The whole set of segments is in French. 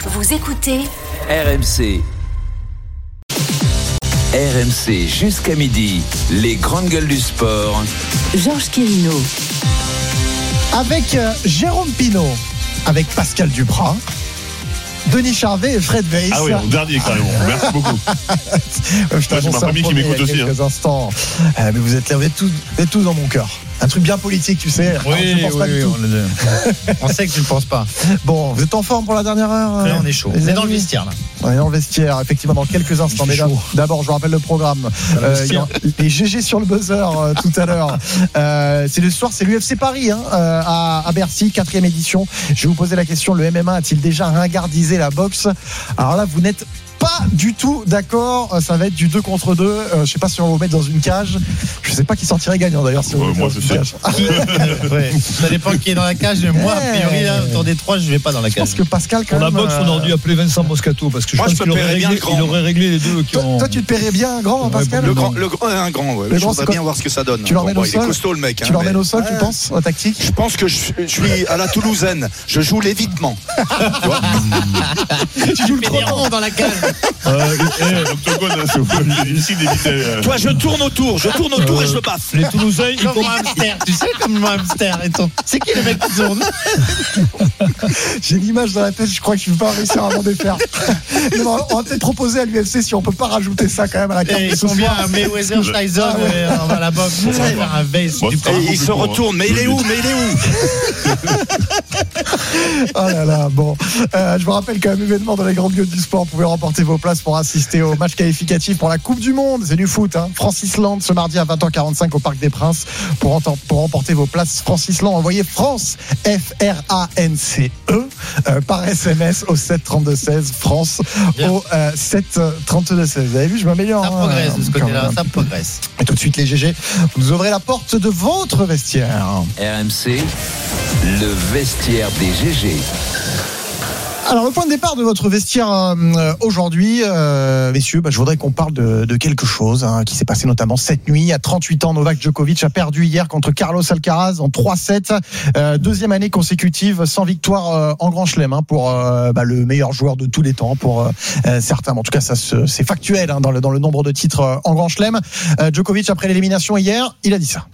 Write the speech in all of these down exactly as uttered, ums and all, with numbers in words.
Vous écoutez R M C. R M C jusqu'à midi, les grandes gueules du sport. Georges Quirino. Avec euh, Jérôme Pinault, avec Pascal Duprat, Denis Charvet et Fred Weiss. Ah oui, en dernier carrément. Merci beaucoup. Je t'annonce j'ai ma famille qui m'écoute aussi. Quelques hein. instants. Euh, mais vous êtes là, vous êtes tous, vous êtes tous dans mon cœur. Un truc bien politique, tu sais. Oui, Alors, je pense oui, pas du oui, tout. on, le... on sait que tu ne penses pas. Bon, vous êtes en forme pour la dernière heure? Là, on est chaud. les On est dans le amis vestiaire, là. On est dans le vestiaire, effectivement, dans quelques instants. Mais chaud. d'abord, je vous rappelle le programme. Euh, il y a les G G sur le buzzer euh, tout à l'heure. Euh, c'est le soir, c'est l'U F C Paris hein, euh, à, à Bercy, quatrième édition. Je vais vous poser la question, le M M A a-t-il déjà ringardisé la boxe? Alors là, vous n'êtes pas du tout d'accord. Ça va être du deux contre deux. Euh, je sais pas si on va vous mettre dans une cage. Je sais pas qui sortirait gagnant d'ailleurs. Si on Ouais, vous met moi, dans je une sais. cage. Qui... ouais. Ça dépend qui est dans la cage. Mais moi, a priori, là, autour des trois, je ne vais pas dans la Je pense cage. que Pascal, quand Pour la même, boxe, on aurait dû appeler Vincent Moscato parce que je Moi, pense je me qu'il aurait paierais bien réglé, le grand. il aurait réglé les deux qui Toi, ont. toi, tu te paierais bien un grand, hein, Pascal? Le grand, le grand, un grand, ouais. Le Je grand, voudrais c'est bien quoi? voir ce que ça donne. Tu l'emmènes Bon, au il sol? est costaud, le mec. Tu hein, l'emmènes mais- au sol, tu Ouais. penses, en tactique? Je pense que je, je suis à la Toulousaine. Je joue l'évitement. Tu vois Tu joues le Pénéron dans la cage. Euh, eh, l'octogone, hein, c'est difficile d'éviter. euh, Toi, je tourne autour, je tourne autour et je le baffe. Les Toulousains, ils Comme comptent. un hamster. Tu sais, comme un hamster. Et ton... C'est qui le mec qui tourne? J'ai l'image dans la tête, je crois que je ne vais pas réussir à m'en défaire. Mais bon, on va peut-être proposer à l'U F C si on peut pas rajouter ça quand même à la carte. Et de ils ce sont bien soir. un Mayweather Tyson Ah ouais. euh, à la boxe. On va faire un Weiss Bon, du c'est Et pas il beaucoup se plus court, retourne. hein. Mais il est où Mais il est où Oh là là, bon. Euh, je vous rappelle quand même, événement dans les grandes gueules du sport, vous pouvez remporter vos places pour assister au match qualificatif pour la Coupe du Monde. C'est du foot, hein. France-Islande ce mardi à vingt heures quarante-cinq au Parc des Princes. Pour, enten- pour remporter vos places France-Islande, envoyez France, F R A N C E, euh, par S M S au sept trente-deux seize, France Bien. au euh, sept trente-deux seize. Vous avez vu, je m'améliore. Ça hein, progresse de ce quand côté-là, même. ça progresse. Et tout de suite, les G G, vous nous ouvrez la porte de votre vestiaire. R M C, le vestiaire des G G. Alors, le point de départ de votre vestiaire euh, aujourd'hui, euh, messieurs, bah, je voudrais qu'on parle de, de quelque chose hein, qui s'est passé notamment cette nuit. À trente-huit ans, Novak Djokovic a perdu hier contre Carlos Alcaraz en trois sept. Euh, deuxième année consécutive sans victoire euh, en Grand Chelem hein, pour euh, bah, le meilleur joueur de tous les temps, pour euh, certains. En tout cas, ça se, c'est factuel hein, dans, le, dans le nombre de titres euh, en Grand Chelem. Euh, Djokovic, après l'élimination hier, il a dit ça.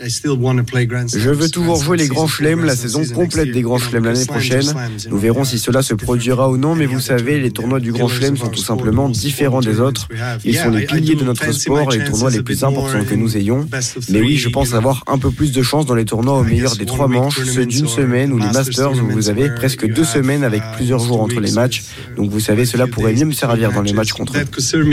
Je veux toujours jouer les grands chelems, la saison complète des grands chelems l'année prochaine. Nous verrons si cela se produira ou non, mais vous savez, les tournois du grand chelem sont tout simplement différents des autres. Ils sont les piliers de notre sport et les tournois les plus importants que nous ayons. Mais oui, je pense avoir un peu plus de chance dans les tournois au meilleur des trois manches, ceux d'une semaine ou les Masters où vous avez presque deux semaines avec plusieurs jours entre les matchs. Donc vous savez, cela pourrait mieux me servir dans les matchs contre eux.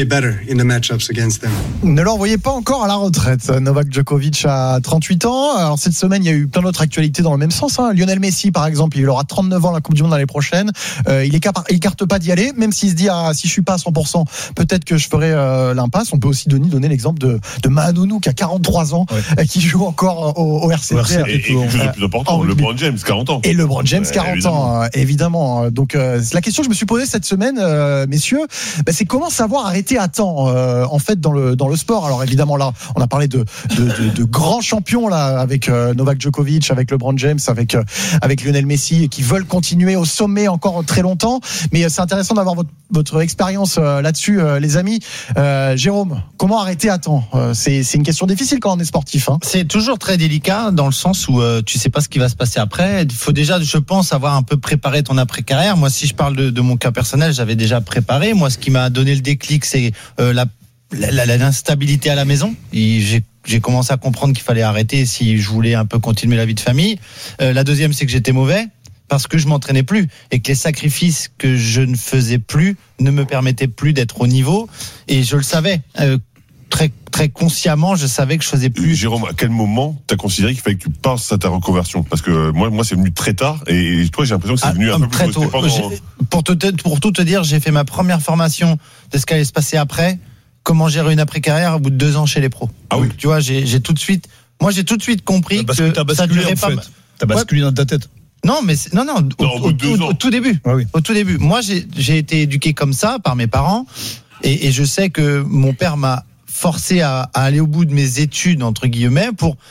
Ne l'envoyez pas encore à la retraite. Novak Djokovic a trente-huit ans. Alors cette semaine, il y a eu plein d'autres actualités dans le même sens. Hein. Lionel Messi, par exemple, il aura trente-neuf ans la Coupe du Monde l'année prochaine. Euh, il écarte, il écarte pas d'y aller, même s'il se dit ah, si je suis pas à cent pour cent, peut-être que je ferai euh, l'impasse. On peut aussi Denis donner l'exemple de, de Mahanonou qui a quarante-trois ans, Ouais. euh, qui joue encore au, au R C T. Au R C T. Et, et quelque chose de plus important, en LeBron James, quarante ans. Et LeBron James, Ouais, quarante évidemment. ans, euh, évidemment. Donc, euh, la question que je me suis posée cette semaine, euh, messieurs, bah, c'est comment savoir arrêter à temps, euh, en fait, dans le dans le sport. Alors, évidemment, là, on a parlé de de, de, de grands champions là, avec euh, Novak Djokovic, avec LeBron James, avec euh, avec Lionel Messi, qui veulent continuer au sommet encore très longtemps. Mais euh, c'est intéressant d'avoir votre votre expérience euh, là-dessus, euh, les amis. Euh, Jérôme, comment arrêter à temps euh, C'est c'est une question difficile quand on est sportif. Hein. C'est toujours très délicat dans le sens où euh, tu sais pas ce qui va se passer après. Il faut déjà, je pense, avoir un peu préparé ton après-carrière. Moi, si je parle de, de mon cas personnel, j'avais déjà préparé. Moi, ce qui m'a donné le déclic, c'est euh, la, la, la, l'instabilité à la maison. Et j'ai j'ai commencé à comprendre qu'il fallait arrêter si je voulais un peu continuer la vie de famille. Euh, la deuxième, c'est que j'étais mauvais parce que je m'entraînais plus et que les sacrifices que je ne faisais plus ne me permettaient plus d'être au niveau. Et je le savais. Euh, très très consciemment, je savais que je faisais plus. Jérôme, à quel moment t'as considéré qu'il fallait que tu passes à ta reconversion? Parce que moi, moi, c'est venu très tard, et toi, j'ai l'impression que c'est Ah, venu un peu plus très tôt. tôt. Pendant... J'ai- Pour, te, pour tout te dire, j'ai fait ma première formation de ce qui allait se passer après. Comment gérer une après-carrière au bout de deux ans chez les pros. Ah Donc, oui. tu vois, j'ai, j'ai tout de suite, moi j'ai tout de suite compris Parce que, que t'as ça basculé durait en pas. fait. ma- T'as basculé dans ta tête. Non, mais c'est- non, non, au, Non, au bout au- de deux au- ans. au tout début. Ah oui. Au tout début. Moi, j'ai, j'ai été éduqué comme ça par mes parents, et, et je sais que mon père m'a forcé à, à aller au bout de mes études entre guillemets pour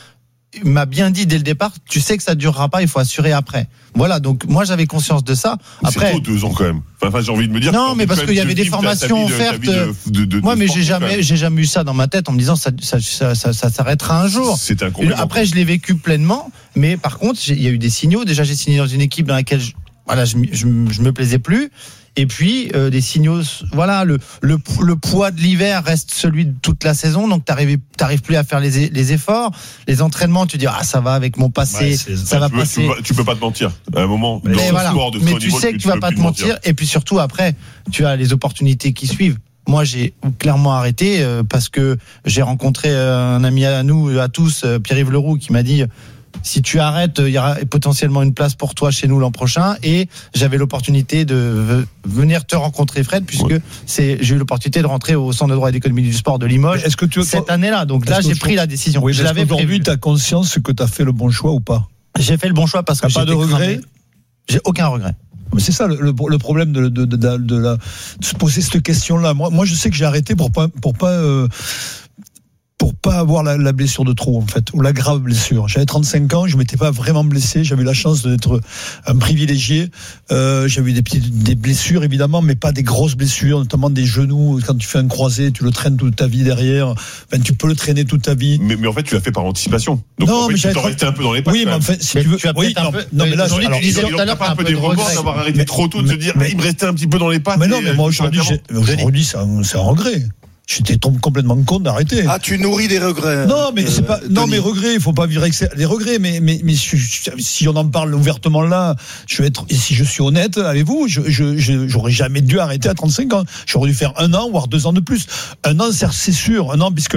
m'a bien dit dès le départ, tu sais que ça durera pas, il faut assurer après. Voilà, donc moi j'avais conscience de ça. Après, c'est tôt, deux ans quand même. Enfin, j'ai envie de me dire. Non, mais parce qu'il y avait des formations offertes. Moi, mais j'ai jamais, j'ai jamais eu ça dans ma tête en me disant ça, ça, ça, ça, ça s'arrêtera un jour. C'est un compliment. Après, je l'ai vécu pleinement, mais par contre, il y a eu des signaux. Déjà, j'ai signé dans une équipe dans laquelle je, voilà, je, je, je me plaisais plus. Et puis euh, des signaux, voilà, le, le le poids de l'hiver reste celui de toute la saison, donc t'arrives t'arrives plus à faire les les efforts, les entraînements, tu dis ah ça va avec mon passé, ouais, ça va tu passer. Peux, tu, peux, tu peux pas te mentir. À un moment, mais, dans le voilà. sport de mais ce tu niveau, sais tu, que tu, tu vas peux pas te mentir. mentir. Et puis surtout après, tu as les opportunités qui suivent. Moi, j'ai clairement arrêté euh, parce que j'ai rencontré euh, un ami à nous, à tous, euh, Pierre-Yves Leroux, qui m'a dit. Si tu arrêtes, il y aura potentiellement une place pour toi chez nous l'an prochain. Et j'avais l'opportunité de venir te rencontrer, Fred, puisque ouais. c'est, j'ai eu l'opportunité de rentrer au Centre de droit et d'économie du sport de Limoges est-ce que tu, cette toi, année-là. Donc là, j'ai pris la décision. Oui, je l'avais aujourd'hui, tu as conscience que tu as fait le bon choix ou pas? J'ai fait le bon choix parce que j'ai pas de regret. Cramé. J'ai aucun regret. Mais c'est ça le, le, le problème de, de, de, de, de, la, de se poser cette question-là. Moi, moi, je sais que j'ai arrêté pour pas, pour pas. Euh, pour pas avoir la, la blessure de trop en fait, ou la grave blessure. J'avais trente-cinq ans, je m'étais pas vraiment blessé, j'avais la chance d'être un privilégié. Euh, j'avais eu des petites des blessures évidemment, mais pas des grosses blessures, notamment des genoux. Quand tu fais un croisé, tu le traînes toute ta vie derrière. Enfin, tu peux le traîner toute ta vie. Mais, mais en fait, tu l'as fait par anticipation. Donc non, en fait, mais tu t'en restais un peu dans les pattes. Oui, mais en fait, si mais tu veux, tu as oui, non, un peu, non, mais là, aujourd'hui, alors, tu disais il tout à l'heure pas un peu des remords d'avoir arrêté mais, trop tôt, de mais, se dire, mais, ah, il me restait un petit peu dans les pattes. Mais non, mais moi aujourd'hui, aujourd'hui, c'est un, c'est un regret. J'étais complètement con d'arrêter. Ah, tu nourris des regrets. Non, mais euh, c'est pas. Non, mais regrets. Il faut pas vivre avec les regrets. Mais mais mais si, si on en parle ouvertement là, je vais être. Et si je suis honnête avec vous, je je, je j'aurais jamais dû arrêter à trente-cinq ans. J'aurais dû faire un an, voire deux ans de plus. Un an, c'est sûr. Un an, puisque.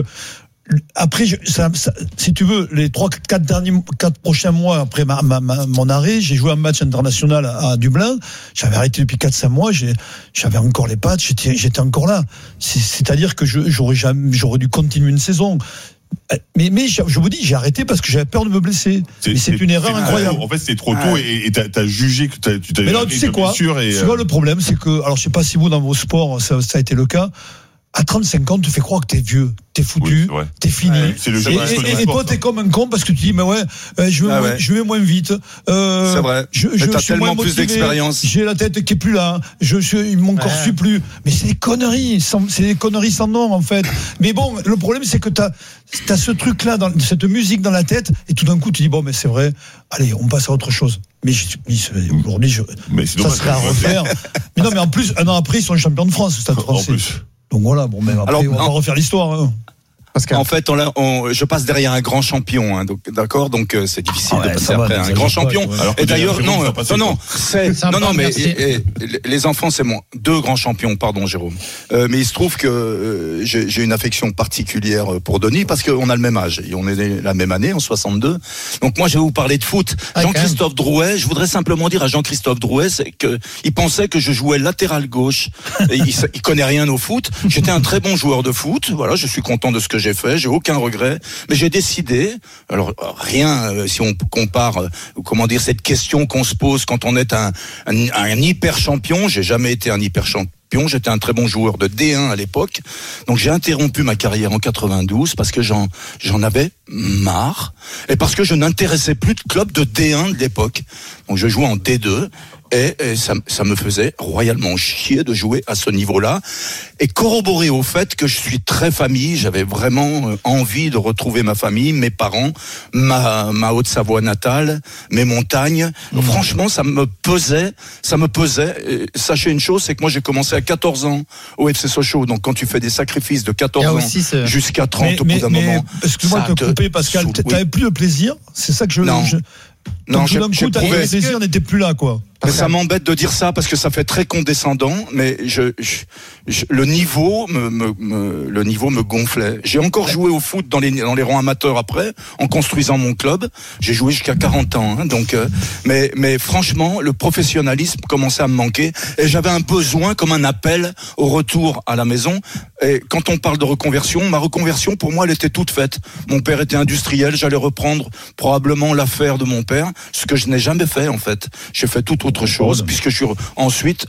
Après, je, ça, ça, si tu veux, les trois, quatre derniers, quatre prochains mois après ma, ma, ma, mon arrêt, j'ai joué un match international à, à Dublin. J'avais arrêté depuis quatre, cinq mois. J'ai, j'avais encore les pattes. J'étais, j'étais encore là. C'est, c'est-à-dire que je, j'aurais jamais, j'aurais dû continuer une saison. Mais, mais je vous dis, j'ai arrêté parce que j'avais peur de me blesser. C'est, mais c'est, c'est une erreur c'est incroyable. En fait, c'est trop tôt et, et t'as, t'as jugé que t'as, tu t'avais. Mais non, tu sais quoi? Et tu vois, le problème, c'est que, alors je sais pas si vous dans vos sports, ça, ça a été le cas. À trente-cinq ans, tu fais croire que t'es vieux, t'es foutu, oui, t'es fini. Ouais, c'est le jeu, et, et, et, et toi, t'es comme un con parce que tu dis, mais ouais, euh, je, vais ah moins, ouais. je vais moins vite. Euh, c'est vrai. Je, je, t'as je tellement plus d'expérience. J'ai la tête qui est plus là. Je, je, mon corps ouais. suit plus. Mais c'est des conneries. Sans, c'est des conneries sans nom, en fait. Mais bon, le problème, c'est que t'as, t'as ce truc-là, dans, cette musique dans la tête, et tout d'un coup, tu dis, bon, mais c'est vrai. Allez, on passe à autre chose. Mais je, aujourd'hui, je, mais ça serait à refaire. Mais non, mais en plus, un an après, ils sont champions de France, Stade Français. Donc voilà, bon, même après, alors, on va non. refaire l'histoire. Hein. Pascal. En fait, on, on, je passe derrière un grand champion, hein, donc, d'accord. Donc euh, c'est difficile ah ouais, de passer après va, un grand champion. Pas, ouais. Et d'ailleurs, non, non, non, c'est, c'est non, non, mais et, et, les enfants, c'est moi, deux grands champions, pardon, Jérôme. Euh, mais il se trouve que euh, j'ai, j'ai une affection particulière pour Denis parce qu'on a le même âge. Et on est né la même année, en soixante-deux. Donc moi, je vais vous parler de foot. Ah, Jean-Christophe Drouet, je voudrais simplement dire à Jean-Christophe Drouet, c'est que il pensait que je jouais latéral gauche. Et il, il connaît rien au foot. J'étais un très bon joueur de foot. Voilà, je suis content de ce que j'ai fait, j'ai aucun regret, mais j'ai décidé, alors rien, euh, si on compare, euh, comment dire, cette question qu'on se pose quand on est un, un, un hyper champion, j'ai jamais été un hyper champion, j'étais un très bon joueur de D un à l'époque, donc j'ai interrompu ma carrière en quatre-vingt-douze parce que j'en, j'en avais marre, et parce que je n'intéressais plus de club de D un de l'époque, donc je jouais en D deux, Et, et ça, ça me faisait royalement chier de jouer à ce niveau-là. Et corroboré au fait que je suis très famille, j'avais vraiment envie de retrouver ma famille, mes parents, ma, ma Haute-Savoie natale, mes montagnes. Mmh. Franchement, ça me pesait, ça me pesait. Et sachez une chose, c'est que moi j'ai commencé à quatorze ans au F C Sochaux. Donc quand tu fais des sacrifices de quatorze ans ce... jusqu'à trente, mais, au bout d'un mais, moment... Excuse-moi de te couper, Pascal, sou... t'avais oui. plus de plaisir? C'est ça que je... Non. Je... Non, donc, tout d'un coup, t'avais le plaisir, n'était plus là, quoi. Mais ça m'embête de dire ça parce que ça fait très condescendant, mais je, je, je le niveau me, me, me, le niveau me gonflait. J'ai encore joué au foot dans les, dans les rangs amateurs après, en construisant mon club. J'ai joué jusqu'à quarante ans, hein, donc, euh, mais, mais franchement, le professionnalisme commençait à me manquer et j'avais un besoin comme un appel au retour à la maison. Et quand on parle de reconversion, ma reconversion, pour moi, elle était toute faite. Mon père était industriel, j'allais reprendre probablement l'affaire de mon père, ce que je n'ai jamais fait, en fait. J'ai fait tout autre chose, puisque je suis ensuite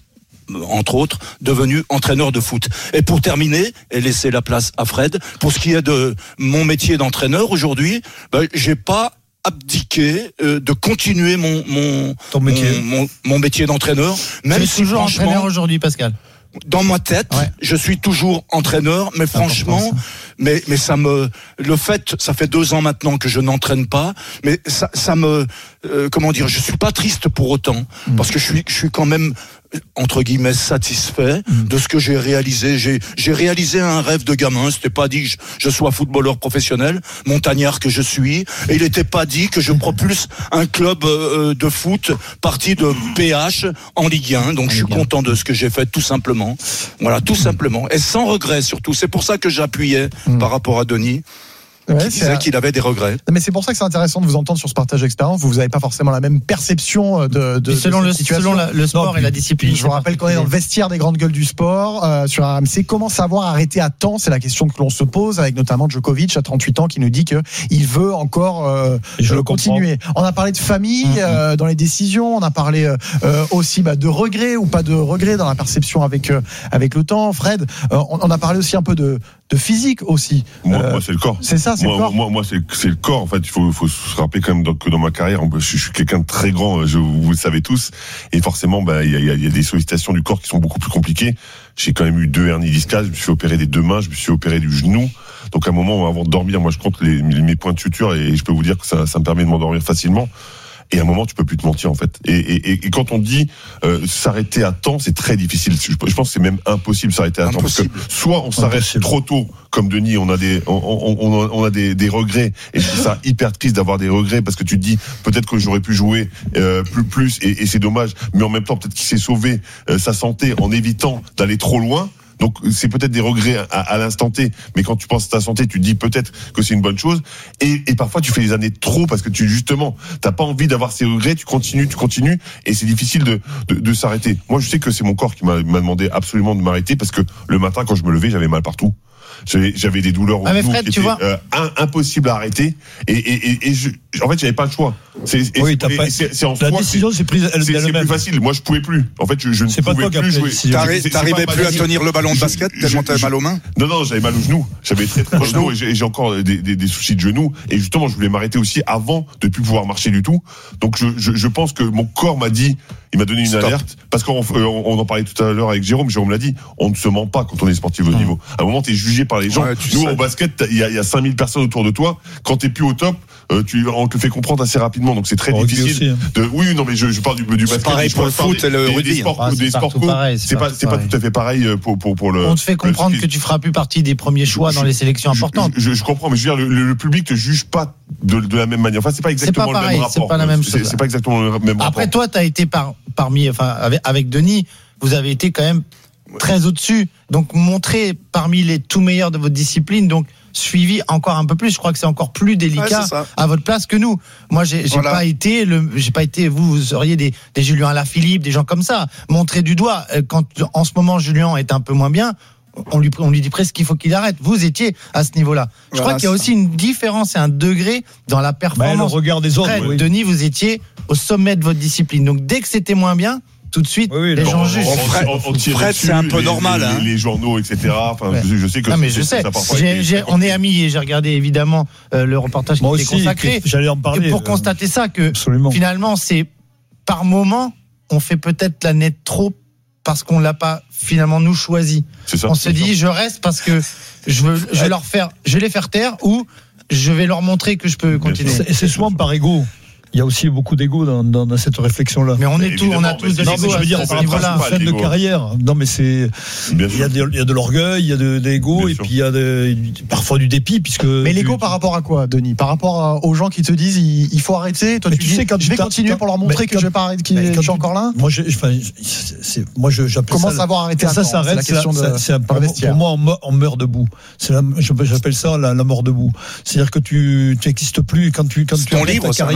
entre autres, devenu entraîneur de foot. Et pour terminer, et laisser la place à Fred, pour ce qui est de mon métier d'entraîneur aujourd'hui, ben, j'ai pas abdiqué euh, de continuer mon mon, Ton métier. mon mon mon métier d'entraîneur, même tu es si toujours franchement entraîneur aujourd'hui, Pascal. dans ma tête, ouais. je suis toujours entraîneur, mais franchement, mais mais ça me, le fait, ça fait deux ans maintenant que je n'entraîne pas, mais ça ça me, euh, comment dire, je suis pas triste pour autant, mmh. parce que je suis je suis quand même entre guillemets satisfait mmh. de ce que j'ai réalisé. J'ai j'ai réalisé un rêve de gamin. C'était pas dit que je, je sois footballeur professionnel, montagnard que je suis, et il n'était pas dit que je propulse un club euh, de foot parti de P H en Ligue un. Donc en je suis Ligue content de ce que j'ai fait, tout simplement. Voilà, tout simplement, et sans regret surtout. C'est pour ça que j'appuyais mmh. par rapport à Denis. Ouais, qui disait qu'il avait des regrets. Non, mais c'est pour ça que c'est intéressant de vous entendre sur ce partage d'expérience. Vous n'avez pas forcément la même perception de, de, selon, de le, situation. selon la, le sport non, et la discipline. Je vous rappelle qu'on est dans le vestiaire des grandes gueules du sport euh, sur R M C. Comment savoir arrêter à temps? C'est la question que l'on se pose, avec notamment Djokovic à trente-huit ans qui nous dit que il veut encore euh, je continuer. Comprends. On a parlé de famille mmh. euh, dans les décisions. On a parlé euh, aussi bah, de regrets ou pas de regrets dans la perception avec euh, avec le temps. Fred, euh, on, on a parlé aussi un peu de de physique aussi. Moi, euh, moi c'est le corps. C'est ça, c'est moi, le corps. Moi, moi, c'est, c'est le corps. En fait, il faut, faut se rappeler quand même donc, que dans ma carrière, je, je suis quelqu'un de très grand. Je, vous le savez tous. Et forcément, bah, il y a, y a des sollicitations du corps qui sont beaucoup plus compliquées. J'ai quand même eu deux hernies discales. Je me suis opéré des deux mains. Je me suis opéré du genou. Donc, à un moment, avant de dormir, moi, je compte les, mes points de suture et je peux vous dire que ça, ça me permet de m'endormir facilement. Et à un moment, tu peux plus te mentir, en fait. Et, et, et quand on dit euh, s'arrêter à temps, c'est très difficile. Je pense que c'est même impossible de s'arrêter à impossible. temps. Parce que soit on s'arrête impossible. trop tôt, comme Denis, on a des, on, on, on, on a des, des regrets. Et je trouve ça hyper triste d'avoir des regrets parce que tu te dis peut-être que j'aurais pu jouer euh, plus, plus, et, et c'est dommage. Mais en même temps, peut-être qu'il s'est sauvé euh, sa santé en évitant d'aller trop loin. Donc c'est peut-être des regrets à, à l'instant T, mais quand tu penses à ta santé, tu te dis peut-être que c'est une bonne chose. Et, et parfois tu fais les années trop parce que tu justement t'as pas envie d'avoir ces regrets. Tu continues, tu continues, et c'est difficile de, de, de s'arrêter. Moi, je sais que c'est mon corps qui m'a, m'a demandé absolument de m'arrêter parce que le matin, quand je me levais, j'avais mal partout. J'avais, j'avais des douleurs au ah genou Fred, qui étaient vois... euh, un, impossibles à arrêter. Et, et, et, et je, en fait, j'avais pas le choix. C'est, et, oui, t'as et, pas... c'est, c'est en la soi, décision c'est, s'est prise elle, c'est, elle c'est même. plus facile. Moi, je pouvais plus. En fait, je, je ne c'est pouvais pas plus jouer. T'arri- t'arrivais plus à tenir le ballon de basket je, tellement je, t'avais je, mal aux mains? Non, non, j'avais mal au genou. J'avais très très mal au genou et j'ai, et j'ai encore des, des, des soucis de genou. Et justement, je voulais m'arrêter aussi avant de plus pouvoir marcher du tout. Donc, je, je, je pense que mon corps m'a dit, il m'a donné une Stop. alerte. Parce qu'on on en parlait tout à l'heure avec Jérôme. Jérôme l'a dit, on ne se ment pas quand on est sportif de haut niveau. À un moment, t'es jugé par les gens. Ouais, Nous, sais. au basket, il y a, il y a cinq mille personnes autour de toi. Quand t'es plus au top, euh, tu, on te le fait comprendre assez rapidement. Donc, c'est très oh, difficile. Aussi, hein. de, oui, non, mais je, je parle du, du basket. C'est pareil pour le foot et le rugby. Des sports, ah, des sports co, pareil, c'est, c'est pas, c'est pas tout à fait pareil pour, pour, pour le. On te fait comprendre que tu feras plus partie des premiers choix je, dans les sélections je, importantes. Je, je, je comprends, mais je veux dire, le, le public te juge pas de, de la même manière. Enfin, c'est pas exactement c'est pas pareil, le même rapport. C'est pas la même c'est, chose. C'est pas exactement le même Après, rapport. Après, toi, t'as été par, parmi, enfin, avec, avec Denis, vous avez été quand même très au-dessus. Donc, montré parmi les tout meilleurs de votre discipline. Donc, suivi encore un peu plus. Je crois que c'est encore plus délicat ouais, à votre place que nous. Moi, j'ai, j'ai voilà. pas été le, j'ai pas été, vous, vous seriez des, des Julien Alaphilippe, des gens comme ça. Montré du doigt. Quand, en ce moment, Julien est un peu moins bien, on lui, on lui dit presque qu'il faut qu'il arrête. Vous étiez à ce niveau-là. Je voilà, crois qu'il y a aussi une différence et un degré dans la performance. Bah, le regard des autres. Fred, oui. Denis, vous étiez au sommet de votre discipline. Donc, dès que c'était moins bien, tout de suite, oui, oui, les gens jugent. Fred, on, on Fred c'est un peu les, normal. Les, hein. les, les journaux, et cetera. Enfin, ouais. je, je sais que. Non, mais je sais. J'ai, j'ai, on est amis et j'ai regardé évidemment euh, le reportage qui Moi était aussi, consacré. J'allais en parler. Et pour euh, constater ça, que absolument. Finalement, c'est par moment, on fait peut-être la nette trop parce qu'on l'a pas finalement nous choisi. Ça, on se dit, je reste parce que je veux, je vais leur faire, je vais les faire taire ou je vais leur montrer que je peux continuer. Et c'est souvent par ego. Il y a aussi beaucoup d'ego dans, dans, dans cette réflexion-là. Mais on est tous, on a tous de l'ego. Non, mais je veux dire, par rapport à fin de carrière. Non, mais c'est, il y a de, il y a de l'orgueil, il y a de, de l'ego, et puis il y a de, parfois du dépit, puisque. Mais l'ego tu, par rapport à quoi, Denis? Par rapport aux gens qui te disent, il, il faut arrêter. Toi, tu, tu dis, sais, quand je vais continuer quand, pour leur montrer que quand, je vais pas arrêter, que je suis encore là. Moi, je, enfin, c'est, moi, je, j'appelle Comment ça. savoir arrêter? Ça s'arrête. C'est la question de. C'est pour, pour moi, on meurt, on meurt debout. C'est la, j'appelle ça la, la mort debout. C'est-à-dire que tu, tu n'existes plus quand tu, quand tu arrêtes ta carrière. Oui,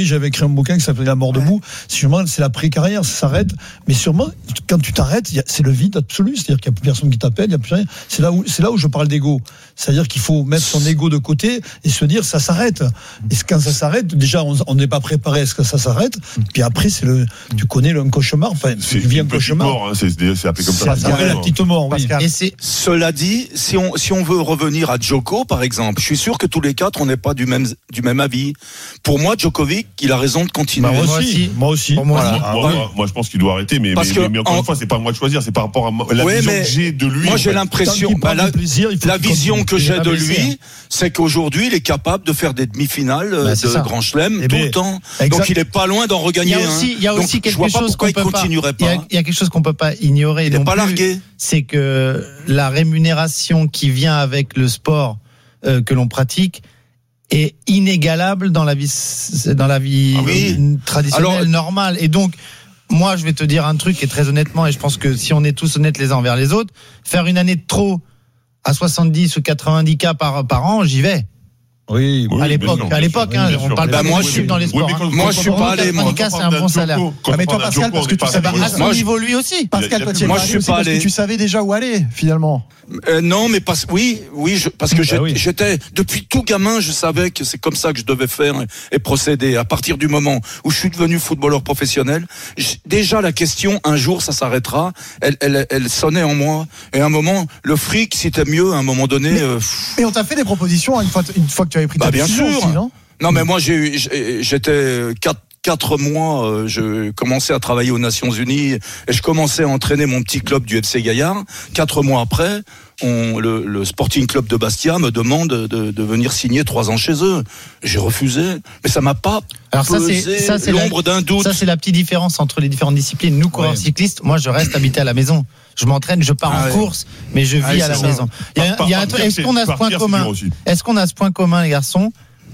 j'avais écrit un bouquin qui s'appelait La mort debout. Sûrement, c'est l'après-carrière, ça s'arrête. Mais sûrement, quand tu t'arrêtes, c'est le vide absolu. C'est-à-dire qu'il n'y a plus personne qui t'appelle, il n'y a plus rien. C'est là où, c'est là où je parle d'ego. C'est-à-dire qu'il faut mettre son ego de côté et se dire, ça s'arrête. Et quand ça s'arrête, déjà, on n'est pas préparé à ce que ça s'arrête. Puis après, c'est le, tu connais le, un cauchemar. Enfin, c'est tu vis un une cauchemar. Mort, hein, c'est, c'est appelé comme ça. C'est la petite mort, oui. Et c'est, cela dit, si on, si on veut revenir à Djoko, par exemple, je suis sûr que tous les quatre, on n'est pas du même, du même avis. Pour moi, Djokovic, il a raison de continuer. Bah, moi aussi. Moi aussi. Moi, moi, voilà. moi, moi, moi, je pense qu'il doit arrêter, mais, mais, que, mais encore en... une fois, c'est pas à moi de choisir, c'est par rapport à la ouais, vision que j'ai de lui. Moi, j'ai l'impression, bah, la, plaisir, la vision que j'ai de lui, c'est qu'aujourd'hui, il est capable de faire des demi-finales bah, de Grand Chelem tout le temps. Exact. Donc, il est pas loin d'en regagner. Il y a aussi, il y a aussi Donc, quelque chose qu'on peut pas. Il y, a, il y a quelque chose qu'on peut pas ignorer. Il n'est pas largué. C'est que la rémunération qui vient avec le sport euh, que l'on pratique est inégalable dans la vie, dans la vie ah oui. traditionnelle, alors, normale. Et donc, moi, je vais te dire un truc, et très honnêtement, et je pense que si on est tous honnêtes les uns envers les autres, faire une année de trop à soixante-dix ou quatre-vingt-dix cas par, par an, j'y vais. Oui, oui, à l'époque, sûr, à l'époque, hein, on parle pas moi, je suis dans les sports. Oui, hein. Moi, je suis pas allé. Moi, c'est un bon salaire. Ah, mais toi, Pascal, parce que tu savais à son niveau lui aussi. Pascal, toi, moi, je suis pas allé. Tu savais déjà où aller, finalement. Euh, non, mais parce, oui, oui, je, parce que bah oui. j'étais, depuis tout gamin, je savais que c'est comme ça que je devais faire et, et procéder. À partir du moment où je suis devenu footballeur professionnel, déjà la question, un jour, ça s'arrêtera, elle, elle, elle sonnait en moi. Et à un moment, le fric, c'était mieux, à un moment donné. Mais, euh, mais on t'a fait des propositions une fois, une fois que tu avais pris ta bah, bien sûr. Aussi, non, non, mais moi, j'ai eu, j'étais quatre. Quatre mois, euh, je commençais à travailler aux Nations Unies et je commençais à entraîner mon petit club du F C Gaillard. Quatre mois après, on, le, le Sporting Club de Bastia me demande de, de venir signer trois ans chez eux. J'ai refusé, mais ça m'a pas Alors pesé ça, c'est, ça, c'est l'ombre la, d'un doute. Ça, c'est la petite différence entre les différentes disciplines. Nous, coureurs ouais. cyclistes, moi, je reste habité à la maison. Je m'entraîne, je pars ah en ouais. course, mais je vis ah, à la ça. maison. Il y a, par, il y a par, est-ce qu'on a ce point commun Est-ce qu'on a ce point commun, les garçons?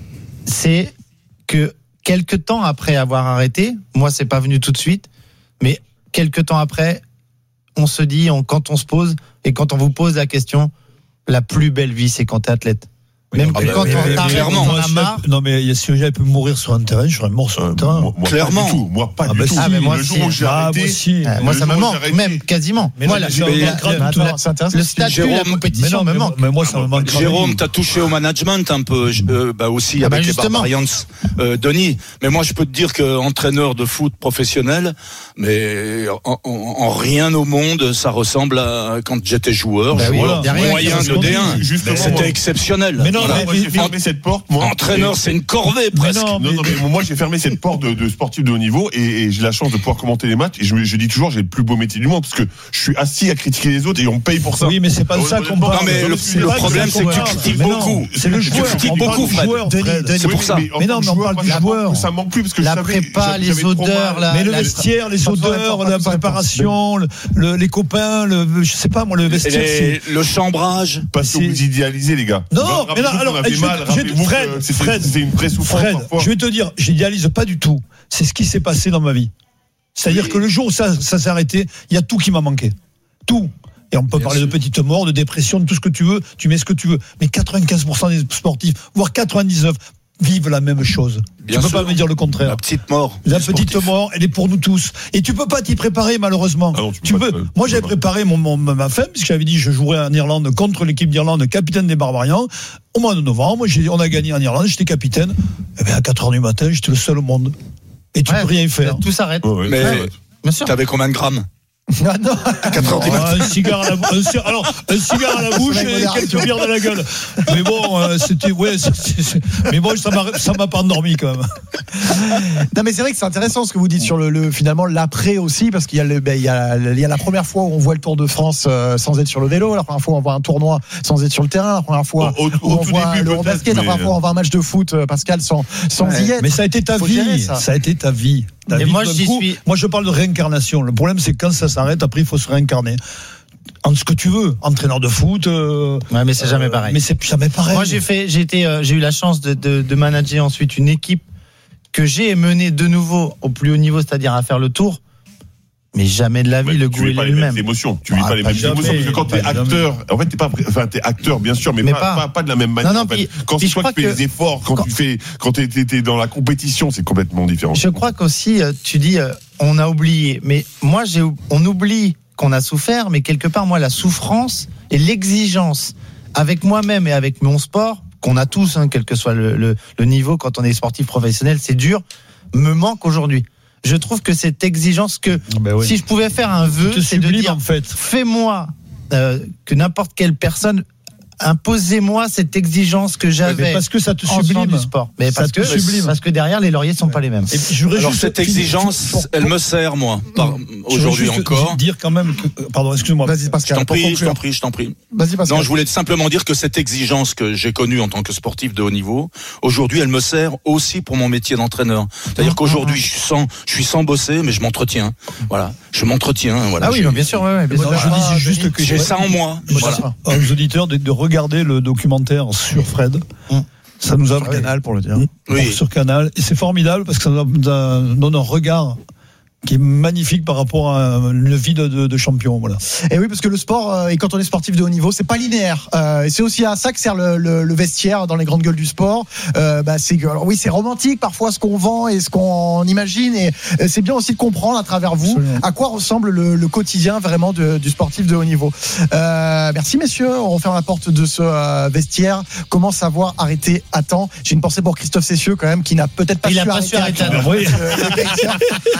C'est que quelques temps après avoir arrêté, moi c'est pas venu tout de suite, mais quelques temps après, on se dit, on, quand on se pose, et quand on vous pose la question, la plus belle vie c'est quand t'es athlète. Même ah que bah, quand mais, on mais, clairement, on a marre. Non mais si j'avais pu mourir sur un terrain, je serais mort sur un terrain. Moi, moi, clairement. Pas du tout. Moi pas ah du bah tout. Ah, mais moi, le si. jour où j'ai ah, arrêté, moi, si. ah, moi ça me manque, même quasiment. Mais moi, là, la, j'ai, la, j'ai, la, attends, le statut, Jérôme, la compétition mais non, me manque. Mais moi ça me manque. Jérôme, t'as touché au management un peu, euh, bah aussi ah bah avec justement. les Barbarians, euh, Denis. Mais moi je peux te dire que entraîneur de foot professionnel, mais en, en, en rien au monde ça ressemble à quand j'étais joueur, bah joueur oui, voilà. moyen de D un. C'était exceptionnel. Mais non, j'ai fermé cette porte. Moi, entraîneur, c'est une corvée presque. Non, non, non, mais moi j'ai fermé cette porte de, de sportif de haut niveau et, et j'ai la chance de pouvoir commenter les matchs. Et je, je dis toujours, j'ai le plus beau métier du monde parce que je suis assis à critiquer les autres et on me paye pour ça. Oui, mais c'est pas ça qu'on parle. Non, mais le, le problème, c'est que tu critiques beaucoup. C'est le joueur. Tu critiques beaucoup, Fred. C'est pour ça. Mais non, mais on parle du joueur. Ça manque plus parce que la prépa, les odeurs, mais le vestiaire, les odeurs, la préparation, les copains, le, je sais pas moi, le vestiaire. Le chambrage. Parce que vous idéalisez, les gars. Non, mais non, alors, Fred, Fred, c'est une vraie souffrance. Fred, je vais te dire, j'idéalise pas du tout. C'est ce qui s'est passé dans ma vie. C'est-à-dire oui. que le jour où ça, ça s'est arrêté, il y a tout qui m'a manqué. Tout. Et on peut Bien parler sûr. de petites morts, de dépression, de tout ce que tu veux. Tu mets ce que tu veux. Mais quatre-vingt-quinze pour cent des sportifs, voire quatre-vingt-dix-neuf pour cent, vivent la même chose. Bien tu peux sûr. pas me dire le contraire. La petite mort. La petite sportifs. mort, elle est pour nous tous. Et tu peux pas t'y préparer, malheureusement. Ah non, tu tu peux peux. Pas, Moi, j'avais préparé mon, mon, ma femme, puisque j'avais dit que je jouerais en Irlande contre l'équipe d'Irlande, capitaine des Barbarians. Au mois de novembre, j'ai, on a gagné en Irlande, j'étais capitaine. Et bien, à quatre heures du matin, j'étais le seul au monde. Et tu ouais, peux rien faire. Tout s'arrête. Ouais, ouais, mais, ouais. Bien sûr. T'avais combien de grammes? Ah non. À quatre heures du matin. Un cigare à la bouche. Alors, un cigare à la bouche et quelques bières dans la gueule. Mais bon, euh, c'était, ouais, c'est, c'est, c'est, mais bon, ça m'a, ça m'a pas endormi quand même. Non, mais c'est vrai que c'est intéressant ce que vous dites sur le, le finalement l'après aussi, parce qu'il y a le, ben, il y a, il y a la première fois où on voit le Tour de France euh, sans être sur le vélo, la première fois où on voit un tournoi sans être sur le terrain, la première fois au, au, où on voit début, le basket, la première fois où on voit un match de foot, Pascal, sans, sans ouais. y être. Mais ça a été ta Faut vie. gérer, ça. ça a été ta vie. Ta Et vie moi, d'un j'y coup. suis. Moi, je parle de réincarnation. Le problème, c'est que quand ça s'arrête, après, il faut se réincarner. En ce que tu veux, entraîneur de foot. Euh, ouais, mais c'est jamais pareil. Mais c'est jamais pareil. Moi, j'ai fait, j'ai été, euh, j'ai eu la chance de, de, de manager ensuite une équipe que j'ai menée de nouveau au plus haut niveau, c'est-à-dire à faire le tour. Mais jamais de la vie, mais le tu goût vis est pas les lui-même. mêmes émotions. Tu vis Ah, pas les pas mêmes jamais, émotions. Parce que quand t'es pas acteur, en fait, t'es pas, enfin, t'es acteur, bien sûr, mais, Mais pas, pas. pas, pas de la même manière. Non, non, en fait. puis- Quand puis c'est je toi qui crois fais que- des efforts, quand, quand- tu fais, quand t'es, t'es, t'es dans la compétition, c'est complètement différent. Je crois qu'aussi, euh, tu dis, euh, on a oublié. Mais moi, j'ai, on oublie qu'on a souffert, mais quelque part, moi, la souffrance et l'exigence avec moi-même et avec mon sport, qu'on a tous, hein, quel que soit le, le, le niveau, quand on est sportif professionnel, c'est dur, me manque aujourd'hui. Je trouve que cette exigence que, Ben oui. si je pouvais faire un vœu, Te c'est de sublime, dire, en fait. fais-moi euh, que n'importe quelle personne, imposez-moi cette exigence que j'avais. Mais parce que ça te en faisant sublime. du sport. Mais Ça parce te que, sublime. parce que derrière, les lauriers sont pas les mêmes. Et je voudrais Alors juste- cette exigence, pour- elle me sert moi, par- je aujourd'hui voudrais juste encore. dire quand même que, pardon, excuse-moi. Vas-y, Je Pascal. t'en pour prie, je conclure. t'en prie, je t'en prie. Vas-y, Pascal. Non, je voulais simplement dire que cette exigence que j'ai connue en tant que sportif de haut niveau, aujourd'hui, elle me sert aussi pour mon métier d'entraîneur. C'est-à-dire qu'aujourd'hui, je suis sans, je suis sans bosser, mais je m'entretiens. Voilà, je m'entretiens. Voilà. Ah oui, J'ai- non, bien sûr, ouais, ouais, bien Non, sûr. je Ah, dis juste que j'ai ça en moi. Je Voilà. dis aux auditeurs de, de regarder le documentaire sur Fred. Hum. Ça nous a Sur Canal, pour le dire. Oui. sur Canal et c'est formidable parce que ça nous donne un regard qui est magnifique par rapport à une vie de, de, de champion. Voilà. Et oui, parce que le sport, euh, et quand on est sportif de haut niveau, c'est pas linéaire. Euh, et c'est aussi à ça que sert le, le, le vestiaire dans les grandes gueules du sport. Euh, bah, c'est que, alors oui, c'est romantique parfois ce qu'on vend et ce qu'on imagine, et euh, c'est bien aussi de comprendre à travers vous Absolument. à quoi ressemble le, le quotidien vraiment de, du sportif de haut niveau. Euh, merci messieurs, on referme la porte de ce euh, vestiaire. Comment savoir arrêter à temps? J'ai une pensée pour Christophe Cessieux quand même, qui n'a peut-être pas Il su a pas arrêter su arrêter à à temps. temps. Oui. Euh, le kitesurf.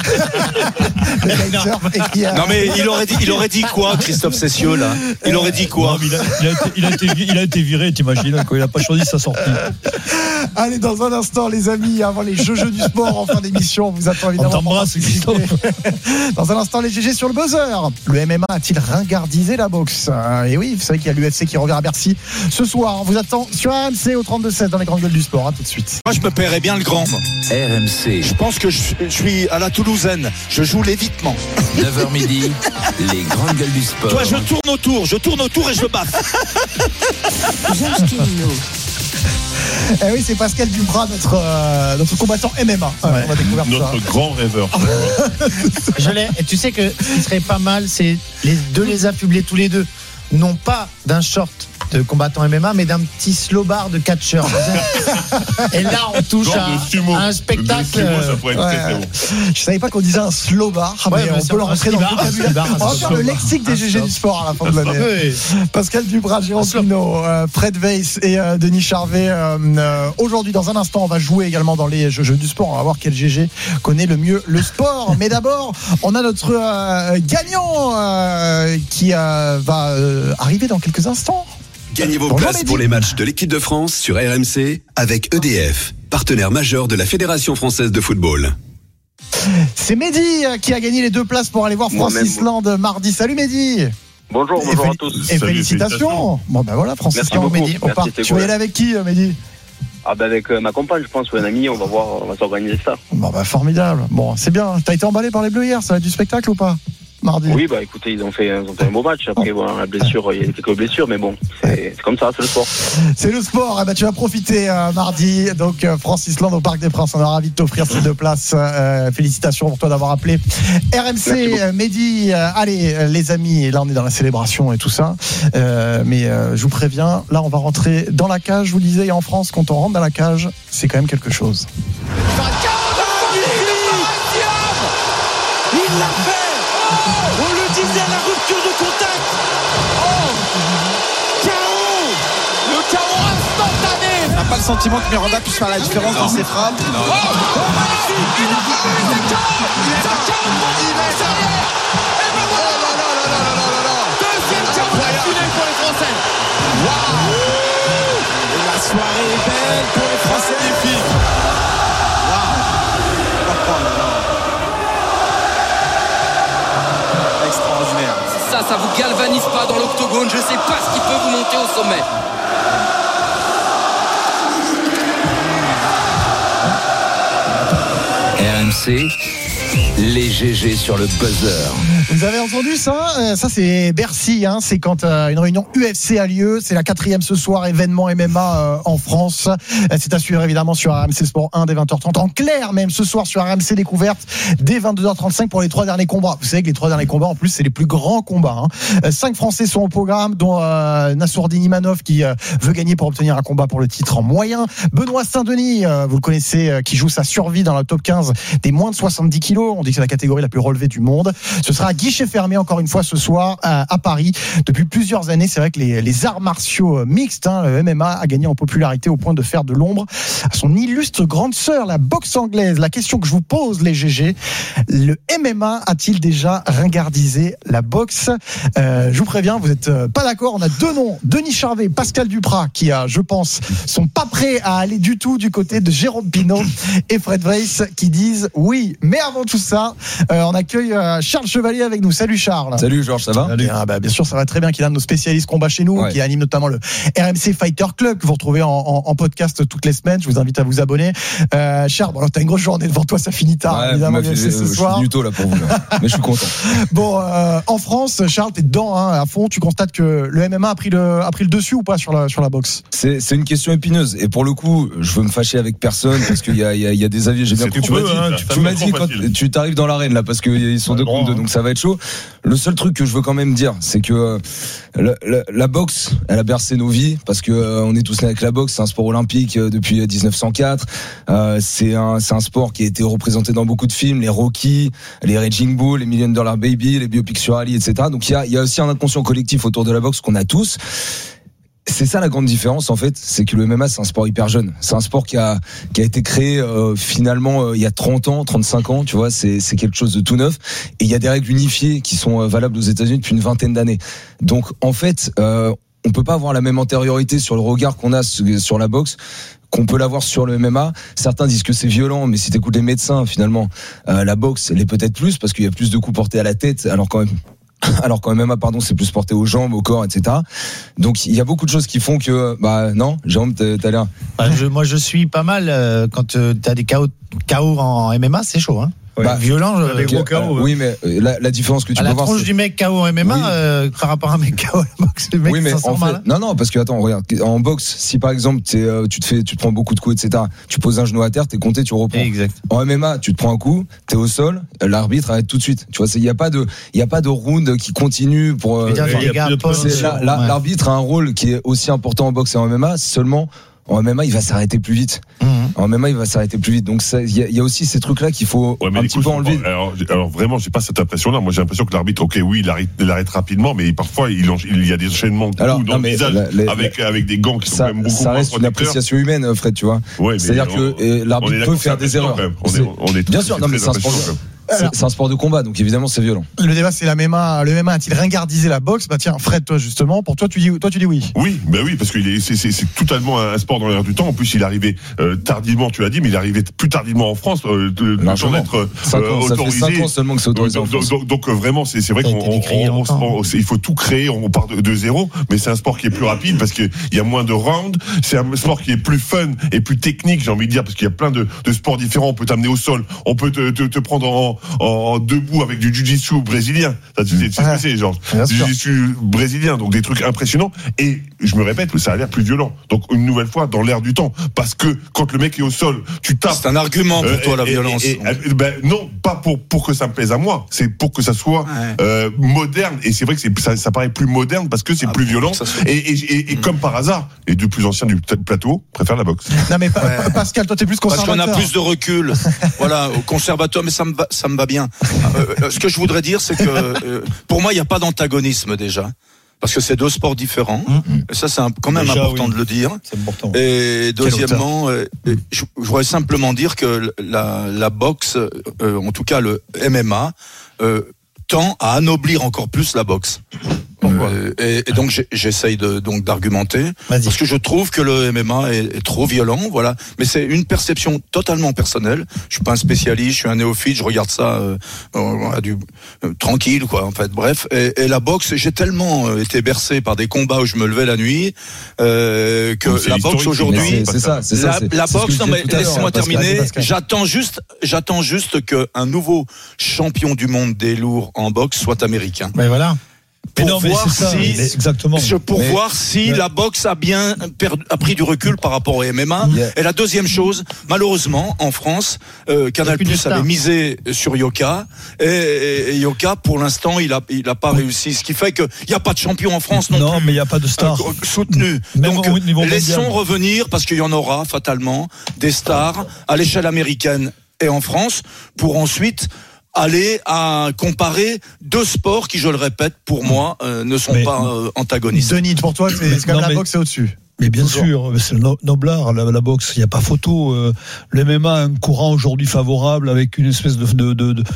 Le kitesurf, et qui a- Non mais il aurait dit, il aurait dit quoi, Christophe Cessieux là? Il aurait dit quoi? Non, mais il, a, il, a été, il, a été, il a été viré, t'imagines, quoi. Il n'a pas choisi sa sortie. Allez, dans un instant, les amis, avant les jeux jeux du sport en fin d'émission, on vous attend évidemment. On t'embrasse, pour participer. Dans un instant, les G G sur le buzzer. Le M M A a-t-il ringardisé la boxe? euh, Et oui, vous savez qu'il y a l'U F C qui revient à Bercy ce soir. On vous attend sur R M C au trente-deux seize dans les grandes gueules du sport. À tout de suite. Moi, je me paierais bien le grand. R M C, Je pense que je, je suis à la Toulousaine. Je joue l'évitement. neuf heures midi, les grandes gueules du sport. Toi, je tourne autour, je tourne autour et je baffe. Georges Quirino. Eh oui, c'est Pascal Duprat, notre, euh, notre combattant M M A. Euh, on va découvrir ça. Notre grand rêveur. Je l'ai. Et tu sais que ce qui serait pas mal, c'est les deux les affubler tous les deux. Non pas d'un short de combattant M M A, mais d'un petit slowbar de catcheur. Et là, on touche Genre à, de sumo. à un De spectacle. sumo, ça pourrait être très, Ouais. très bon. Je savais pas qu'on disait un slow bar, Ouais, mais mais on c'est peut le un rentrer dans le slowbar, un vocabulaire. slowbar, un On va faire le slowbar. lexique des Un G G slowbar. du sport à la fin de l'année. Oui. Pascal Duprat, Jérôme Pinault, euh, Fred Weiss et euh, Denis Charvet. Euh, euh, aujourd'hui, dans un instant, on va jouer également dans les jeux, jeux du sport. On va voir quel G G connaît le mieux le sport. Mais d'abord, on a notre euh, gagnant euh, qui euh, va euh, arriver dans quelques instants. Gagnez vos Bonjour, places Mehdi. pour les matchs de l'équipe de France sur R M C avec E D F, partenaire majeur de la Fédération française de football. C'est Mehdi euh, qui a gagné les deux places pour aller voir Francis Moi-même. Land mardi. Salut Mehdi. Bonjour, Et bonjour féli- à tous. Et Salut, félicitations. félicitations. Bon ben voilà, Francis Merci Land, beaucoup. Mehdi. On Merci, part. c'est Tu vas y cool. aller avec qui, euh, Mehdi? Ah ben avec euh, ma compagne, je pense, ou un ami, on va voir, on va s'organiser ça. Bon bah formidable. Bon, c'est bien. T'as été emballé par les Bleus hier, ça va être du spectacle ou pas? Mardi. Oui, bah écoutez, ils ont fait, ils ont fait un beau match. Après, voilà, la blessure, il y a quelques blessures, mais bon, c'est c'est comme ça, c'est le sport. C'est le sport. Eh ben, tu vas profiter euh, mardi. Donc euh, Francis Land au Parc des Princes. On est ravi de t'offrir ces deux places. Euh, félicitations pour toi d'avoir appelé R M C. Euh, Mehdi, euh, allez euh, les amis. Et là on est dans la célébration et tout ça. Euh, mais euh, je vous préviens, là on va rentrer dans la cage. Je vous le disais, et en France, quand on rentre dans la cage, c'est quand même quelque chose. Il l'a fait. On le disait à la rupture de contact. Oh, K O. Le K O instantané. On n'a pas le sentiment que Miranda puisse faire la différence dans ses frappes. Oh, oh, magnifique. Il a fait le K O. Il est K O. Il est ça y est. Et ben voilà. Deuxième K O d'affilée pour les Français. Waouh. Et la soirée est belle pour les Français des filles. Extraordinaire. Ça, ça vous galvanise pas dans l'octogone. Je sais pas ce qui peut vous monter au sommet. R M C, Les G G sur le buzzer. Vous avez entendu ça? Ça c'est Bercy, hein. C'est quand euh, une réunion U F C a lieu. C'est la quatrième ce soir, événement M M A euh, en France. C'est à suivre évidemment sur R M C Sport un dès vingt heures trente. En clair même ce soir sur R M C Découverte dès vingt-deux heures trente-cinq pour les trois derniers combats. Vous savez que les trois derniers combats en plus c'est les plus grands combats. Hein. Cinq Français sont au programme, dont euh, Nassourdine Imanov qui euh, veut gagner pour obtenir un combat pour le titre en moyen. Benoît Saint-Denis, euh, vous le connaissez, euh, qui joue sa survie dans le top quinze des moins de soixante-dix kilos. On dit que c'est la catégorie la plus relevée du monde. Ce sera à guichet fermé encore une fois ce soir à, à Paris. Depuis plusieurs années, c'est vrai que les, les arts martiaux mixtes, hein, le M M A a gagné en popularité au point de faire de l'ombre à son illustre grande sœur, la boxe anglaise. La question que je vous pose, les G G, le M M A a-t-il déjà ringardisé la boxe? euh, Je vous préviens, vous n'êtes pas d'accord. On a deux noms, Denis Charvet, Pascal Duprat, qui, a, je pense, sont pas prêts à aller du tout du côté de Jérôme Pinault et Fred Weiss, qui disent oui. Mais avant tout ça, euh, on accueille euh, Charles Chevalier avec nous. Salut Charles. Salut Georges, ça va? Bien, bah, bien sûr, ça va très bien. Qu'il est un de nos spécialistes combat chez nous, ouais. Qui anime notamment le R M C Fighter Club que vous retrouvez en, en, en podcast toutes les semaines. Je vous invite à vous abonner. Euh, Charles, bon, alors t'as une grosse journée devant toi, ça finit tard. Ouais, évidemment, fait, ce je soir. suis du tout là pour vous, là. Mais je suis content. Bon, euh, en France, Charles, t'es dedans hein, à fond. Tu constates que le M M A a pris le, a pris le dessus ou pas sur la, sur la boxe? C'est, c'est une question épineuse. Et pour le coup, je veux me fâcher avec personne parce qu'il y a, il y a, il y a des avis. J'ai bien compris. Tu m'as dit, hein, tu, tu m'as dit quand tu t'arrives dans l'arène là parce qu'ils sont deux contre deux, donc ça va être chaud. Le seul truc que je veux quand même dire, c'est que euh, la, la, la boxe, elle a bercé nos vies parce que euh, on est tous nés avec la boxe. C'est un sport olympique euh, depuis dix-neuf cent quatre. Euh, c'est un, c'est un sport qui a été représenté dans beaucoup de films, les Rocky, les Raging Bull, les Million Dollar Baby, les biopics sur Ali, et cetera. Donc il y a, il y a aussi un inconscient collectif autour de la boxe qu'on a tous. C'est ça la grande différence en fait, c'est que le M M A c'est un sport hyper jeune. C'est un sport qui a qui a été créé euh, finalement euh, il y a trente ans, trente-cinq ans, tu vois, c'est c'est quelque chose de tout neuf et il y a des règles unifiées qui sont euh, valables aux États-Unis depuis une vingtaine d'années. Donc en fait, euh, on peut pas avoir la même antériorité sur le regard qu'on a sur la boxe qu'on peut l'avoir sur le M M A. Certains disent que c'est violent, mais si t'écoutes les médecins, finalement, euh, la boxe l'est peut-être plus parce qu'il y a plus de coups portés à la tête, alors quand même alors quand même, pardon, c'est plus porté aux jambes, au corps, et cetera. Donc il y a beaucoup de choses qui font que, bah non, Jérôme, t'as, t'as l'air. Bah, je, moi, je suis pas mal euh, quand euh, t'as des K O, K O en M M A, c'est chaud, hein. Ouais. Bah, violent, des gros K O. Euh, oui, mais la, la différence que tu à peux la voir, la tronche c'est... du mec K O en M M A oui. euh, par rapport à un mec K O en boxe, le mec oui, mais ça sent en mal. Fait, non, non, parce que attends, regarde, en boxe, si par exemple t'es, euh, tu te fais, tu te prends beaucoup de coups, et cetera. Tu poses un genou à terre, t'es compté, tu reprends. Exact. En M M A, tu te prends un coup, t'es au sol, l'arbitre arrête tout de suite. Tu vois, il y a pas de, il y a pas de round qui continue pour. Euh, dire, les gars, c'est, la, la, ouais. L'arbitre a un rôle qui est aussi important en boxe et en M M A, seulement. En M M A, il va s'arrêter plus vite. Mmh. En M M A, il va s'arrêter plus vite. Donc, il y, y a aussi ces trucs-là qu'il faut ouais, un petit peu enlever. Alors, alors, vraiment, j'ai pas cette impression-là. Moi, j'ai l'impression que l'arbitre, ok, oui, il arrête, il arrête rapidement, mais parfois, il, il y a des enchaînements de coups dans le visage la, avec, la, avec des gants qui ça, sont quand même beaucoup ça reste une appréciation humaine, Fred, tu vois. Ouais, c'est-à-dire on, que euh, l'arbitre peut faire des erreurs. On est, on est bien sûr, non, mais c'est un sport. C'est, c'est un sport de combat, donc évidemment c'est violent. Le débat c'est la M M A. Le M M A a-t-il ringardisé la boxe? Bah tiens, Fred, toi justement, pour toi tu dis, toi tu dis oui. Oui, bah oui, parce que il est, c'est, c'est, c'est totalement un sport dans l'air du temps. En plus, il est arrivé euh, tardivement, tu l'as dit, mais il est arrivé plus tardivement en France, euh, de, de d'être euh, ans, autorisé. Ça fait cinq ans seulement que c'est autorisé. Donc, donc, donc, donc vraiment, c'est, c'est vrai qu'on on, on, on, on, il faut tout créer. On part de, de zéro, mais c'est un sport qui est plus rapide parce qu'il y a moins de rounds. C'est un sport qui est plus fun et plus technique, j'ai envie de dire, parce qu'il y a plein de, de sports différents. On peut t'amener au sol, on peut te, te, te prendre en, en deux debout avec du jiu-jitsu brésilien. Tu sais ce que c'est, genre. Du jiu-jitsu brésilien, donc des trucs impressionnants. Et je me répète, ça a l'air plus violent. Donc une nouvelle fois, dans l'air du temps. Parce que quand le mec est au sol, tu tapes. C'est un argument pour euh, toi, la et, violence. Et, et, ben, non, pas pour, pour que ça me plaise à moi. C'est pour que ça soit ouais. euh, moderne. Et c'est vrai que c'est, ça, ça paraît plus moderne parce que c'est ah, plus violent. Et, et, et, et mmh. comme par hasard, les deux plus anciens du plateau préfèrent la boxe. Non mais ouais. Pascal, toi t'es plus conservateur. Parce qu'on a plus de recul. Voilà, au conservateur, mais ça me va, ça me va bien. Euh, ce que je voudrais dire, c'est que euh, pour moi, il n'y a pas d'antagonisme déjà. Parce que c'est deux sports différents. Mmh. Et ça, c'est un, quand même déjà, important oui. de le dire. C'est important. Et deuxièmement, euh, je, je voudrais simplement dire que la, la boxe, euh, en tout cas le M M A, euh, tend à anoblir encore plus la boxe. Euh, et, et donc j'ai, j'essaye de, donc d'argumenter Vas-y. Parce que je trouve que le M M A est, est trop violent, voilà. Mais c'est une perception totalement personnelle. Je suis pas un spécialiste, je suis un néophyte, je regarde ça euh, euh, du, euh, tranquille, quoi. En fait, bref. Et, et la boxe, j'ai tellement euh, été bercé par des combats où je me levais la nuit euh, que donc, la boxe aujourd'hui, c'est, c'est ça, c'est la, ça, c'est, la c'est boxe. Non mais laissez-moi terminer. Pascal. J'attends juste, j'attends juste que un nouveau champion du monde des lourds en boxe soit américain. Mais voilà. Pour mais non, mais voir c'est ça, si, mais exactement. Je, pour mais, voir si mais... la boxe a bien perdu, a pris du recul par rapport au M M A. Yeah. Et la deuxième chose, malheureusement, en France, euh, Canal Plus avait misé sur Yoka et, et, et Yoka, pour l'instant, il a, il a pas oui. réussi. Ce qui fait que il y a pas de champion en France non, non plus. Non, mais il y a pas de stars euh, soutenu. Donc laissons revenir, parce qu'il y en aura fatalement des stars à l'échelle américaine et en France, pour ensuite aller à comparer deux sports qui, je le répète, pour moi, euh, ne sont mais, pas euh, antagonistes. Denis, pour toi, c'est, c'est quand même la boxe, c'est au-dessus. Mais bien Toujours. sûr, c'est le noblard, la, la boxe, il n'y a pas photo. Euh, le M M A a un courant aujourd'hui favorable avec une espèce de... de, de, de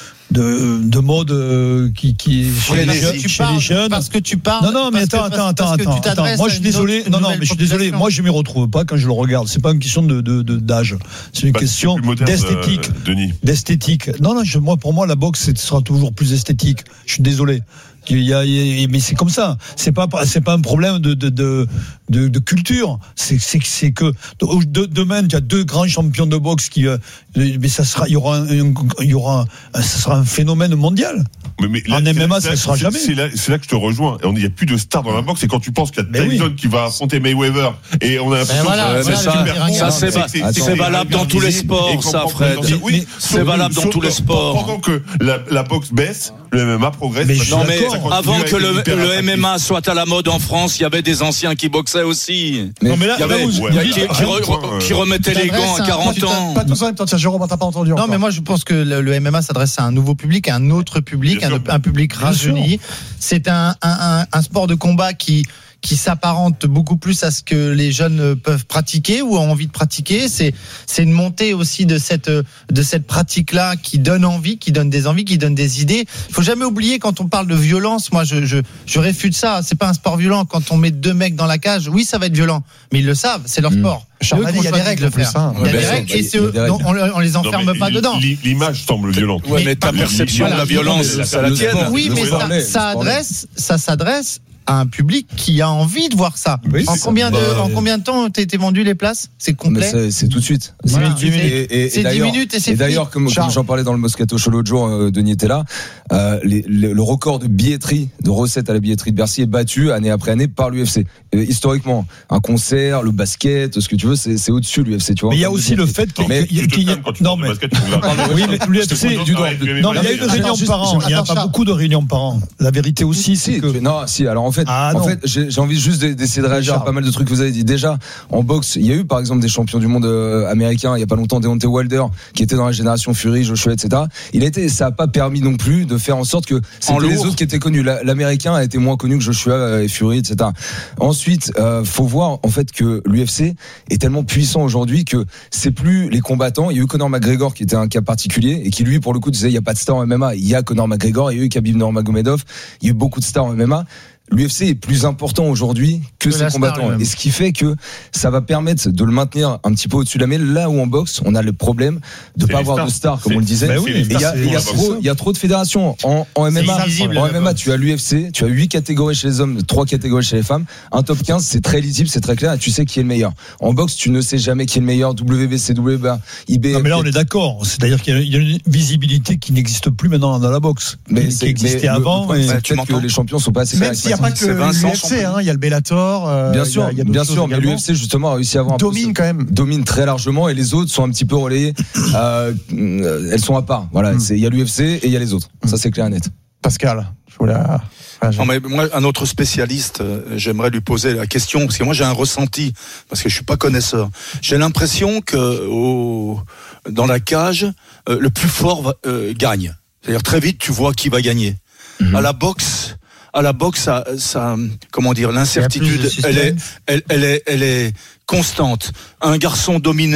de, de mode euh, qui, qui est chez, les jeunes, chez les jeunes. Parce que tu parles. Non, non, mais attends, attends, attends, attends, attends. Moi, je suis désolé. Non, non, mais je suis désolé. Moi, je m'y retrouve pas quand je le regarde. C'est pas une question de, de, de d'âge. C'est une bah, question c'est moderne, d'esthétique. Euh, Denis. D'esthétique. Non, non, je, moi, pour moi, la boxe, ce sera toujours plus esthétique. Je suis désolé. Il y a, il y a, mais c'est comme ça. C'est pas, c'est pas un problème de, de, de, de, de culture. C'est, c'est, c'est que de, demain, il y a deux grands champions de boxe qui, euh, mais ça sera, il y aura un, il y aura, un, ça sera un phénomène mondial. Mais, mais là, en M M A, là, ça ne sera c'est, jamais. C'est là, c'est là que je te rejoins. Il n'y a plus de stars dans la boxe. Et quand tu penses qu'il y a Tyson oui. qui va affronter Mayweather, et on a l'impression ben voilà, que c'est ça, super ça, c'est, c'est, c'est, c'est, c'est valable dans tous les sports, ça, Fred. Oui, c'est valable dans tous les sports. Pendant que la, la boxe baisse, le M M A progresse. Mais non, mais avant que le, le M M A soit à la mode en France, il y avait des anciens qui boxaient aussi. Mais non, mais là, il y avait, vous, ouais, qui, qui, qui, re, qui remettaient les gants à quarante ans. Pas tout ça, tiens, Jérôme, t'as pas entendu Non, encore. mais moi, je pense que le, le M M A s'adresse à un nouveau public, à un autre public, un, un public rajeuni. C'est un, un, un, un sport de combat qui, qui s'apparente beaucoup plus à ce que les jeunes peuvent pratiquer ou ont envie de pratiquer. C'est, c'est une montée aussi de cette, de cette pratique-là qui donne envie, qui donne des envies, qui donne des idées. Il faut jamais oublier, quand on parle de violence, moi, je, je, je réfute ça. C'est pas un sport violent. Quand on met deux mecs dans la cage, oui, ça va être violent. Mais ils le savent, c'est leur sport. Mmh. Il y a des règles, il y a des règles et c'est eux, on, on les enferme non, pas dedans. L'image semble violente. Ouais, mais ta perception de la violence, c'est la tienne. Oui, mais ça, ça adresse, ça s'adresse à un public qui a envie de voir ça. Oui, en, combien de, bah, en combien de temps t'as été vendu les places? C'est complet. C'est, c'est tout de suite. Voilà. dix minutes. Et, et, c'est dix minutes et c'est Et d'ailleurs, comme, comme j'en parlais dans le Moscato Show l'autre jour, euh, Denis était là, euh, les, le, le record de billetterie, de recettes à la billetterie de Bercy est battu année après année par l'U F C. Et, historiquement, un concert, le basket, ce que tu veux, c'est, c'est au-dessus de l'U F C, tu vois. Mais il y a aussi le fait qu'il y a, non, mais, oui, mais l'U F C, non, il y a une réunion par an. Il n'y a pas beaucoup de réunions par an. La vérité aussi, c'est que. Non, si, alors en fait, en fait, j'ai, j'ai envie juste d'essayer de réagir à pas mal de trucs que vous avez dit. Déjà, en boxe, il y a eu par exemple des champions du monde euh, américains, il y a pas longtemps, Deontay Wilder, qui était dans la génération Fury, Joshua, et cetera. Il a été, ça a pas permis non plus de faire en sorte que c'était les autres qui étaient connus. La, l'américain a été moins connu que Joshua et Fury, et cetera. Ensuite, euh, faut voir en fait que l'U F C est tellement puissant aujourd'hui que c'est plus les combattants. Il y a eu Conor McGregor qui était un cas particulier et qui lui, pour le coup, disait il y a pas de star en M M A. Il y a Conor McGregor, il y a eu Khabib Nurmagomedov, il y a eu beaucoup de stars en M M A. L'U F C est plus important aujourd'hui que ses combattants. Star, et ce qui fait que ça va permettre de le maintenir un petit peu au-dessus de la mêlée. Là où en boxe, on a le problème de ne pas avoir stars. de stars, comme c'est, on le disait. Oui, et il y a, y a trop, il y a trop de fédérations. En, en M M A, visible, en M M A, tu as l'U F C, tu as huit catégories chez les hommes, trois catégories chez les femmes. Un top quinze, c'est très lisible, c'est très clair, et tu sais qui est le meilleur. En boxe, tu ne sais jamais qui est le meilleur. W B C, W B A, I B. Non, mais là, on est d'accord. C'est-à-dire qu'il y a une visibilité qui n'existe plus maintenant dans la boxe. Mais qui existait avant. Le, et c'est peut-être que les champions sont pas assez clairs. Même s'il n'y a pas que l'U F C, il y a le Bellator. Euh, bien sûr, y a, y a bien sûr, mais l'U F C justement a réussi à avoir un domine quand même, domine très largement, et les autres sont un petit peu relayés. euh, elles sont à part. Voilà, il mm. y a l'U F C et il y a les autres. Mm. Ça c'est clair et net. Pascal, je voulais. Non, mais moi, un autre spécialiste, euh, j'aimerais lui poser la question, parce que moi j'ai un ressenti, parce que je suis pas connaisseur. J'ai l'impression que au, dans la cage, euh, le plus fort va, euh, gagne. C'est-à-dire très vite, tu vois qui va gagner. Mm-hmm. À la boxe. À la boxe, ça, ça, comment dire, l'incertitude, elle est, elle, elle est, elle est constante. Un garçon dominé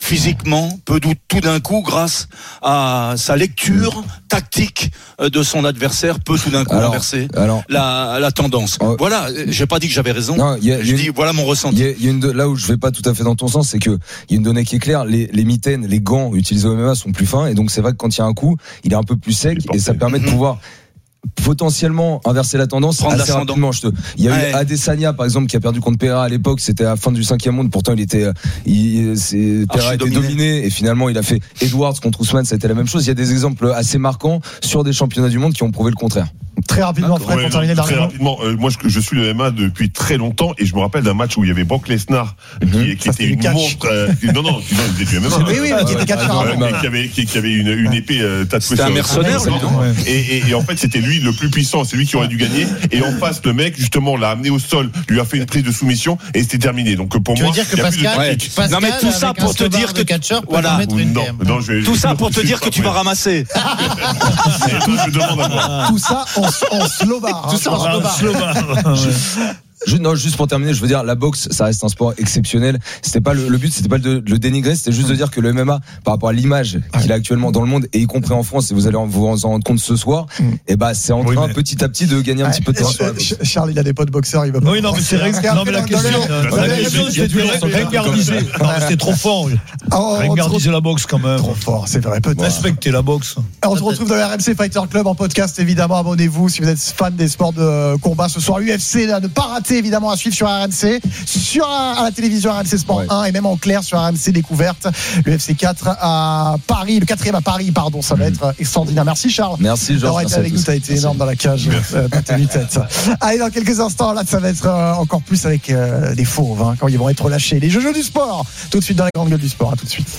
physiquement, peut tout d'un coup, grâce à sa lecture tactique de son adversaire, peut tout d'un coup alors, inverser alors, la, la tendance. Euh, voilà, j'ai pas dit que j'avais raison. Non, y a, je dis une, voilà mon ressenti. Y a, y a une, là où je vais pas tout à fait dans ton sens, c'est que il y a une donnée qui est claire. Les, les mitaines, les gants utilisés au M M A sont plus fins, et donc c'est vrai que quand il y a un coup, il est un peu plus sec, et ça permet de pouvoir potentiellement inverser la tendance assez rapidement. Je te... Il y a ouais. eu Adesanya par exemple qui a perdu contre Pereira à l'époque, c'était à la fin du cinquième round, pourtant il était il, c'est, Pereira était dominé. dominé et finalement il a fait Edwards contre Ousmane, ça a été la même chose. Il y a des exemples assez marquants sur des championnats du monde qui ont prouvé le contraire. Très rapidement, Fred, ouais, pour terminer très rapidement, euh, moi je, je suis le M M A depuis très longtemps et je me rappelle d'un match où il y avait Brock Lesnar qui, mm-hmm. qui était une monstre. Euh, non non, qui était du M M A. Oui oui, mais qui était catcheur. Qui avait qui, qui avait une, une épée euh, tatouée. C'était un mercenaire. Et, et, et en fait c'était lui le plus puissant, c'est lui qui aurait dû gagner. Et en face le mec justement l'a amené au sol, lui a fait une prise de soumission et c'était terminé. Donc pour tu moi, veux dire que Pascal, ouais. Pascal, non mais tout ça pour te dire que catcheur voilà. Non, non, je, tout ça pour te dire que tu vas ramasser. Tout ça en slow bar. Tout ça en slow bar. Je, non, juste pour terminer, je veux dire, la boxe, ça reste un sport exceptionnel. C'était pas le, le but, c'était pas de, de le dénigrer, c'était juste de dire que le M M A, par rapport à l'image qu'il a actuellement dans le monde, et y compris en France, et vous allez vous en rendre compte ce soir, mm. et bah, c'est en train, oui, mais... petit à petit, de gagner un ouais, petit peu de terrain. Charles, il a des potes boxeurs, il va pas. Oui, non, mais c'est vrai. Non, mais la question, la question, c'était ringardiser. C'était trop fort. Ringardiser la boxe, quand même. Trop fort, c'est vrai, peut-être. Respecter la boxe. On se retrouve dans le R M C Fighter Club en podcast, évidemment. Abonnez-vous si vous êtes fan des sports de combat. Ce soir, U F C, à ne pas rater, évidemment, à suivre sur R M C, sur à la télévision R M C Sport ouais. un et même en clair sur R M C Découverte. Le F C quatre à Paris, le quatrième à Paris, pardon, ça va être extraordinaire. Merci Charles. Merci Georges. D'avoir été avec nous, t'as été énorme dans la cage. Euh, t'as tenu tête. Allez, dans quelques instants, là, ça va être euh, encore plus avec euh, des fauves, hein, quand ils vont être relâchés. Les jeux du sport, tout de suite dans les grandes gueules du sport. À tout de suite.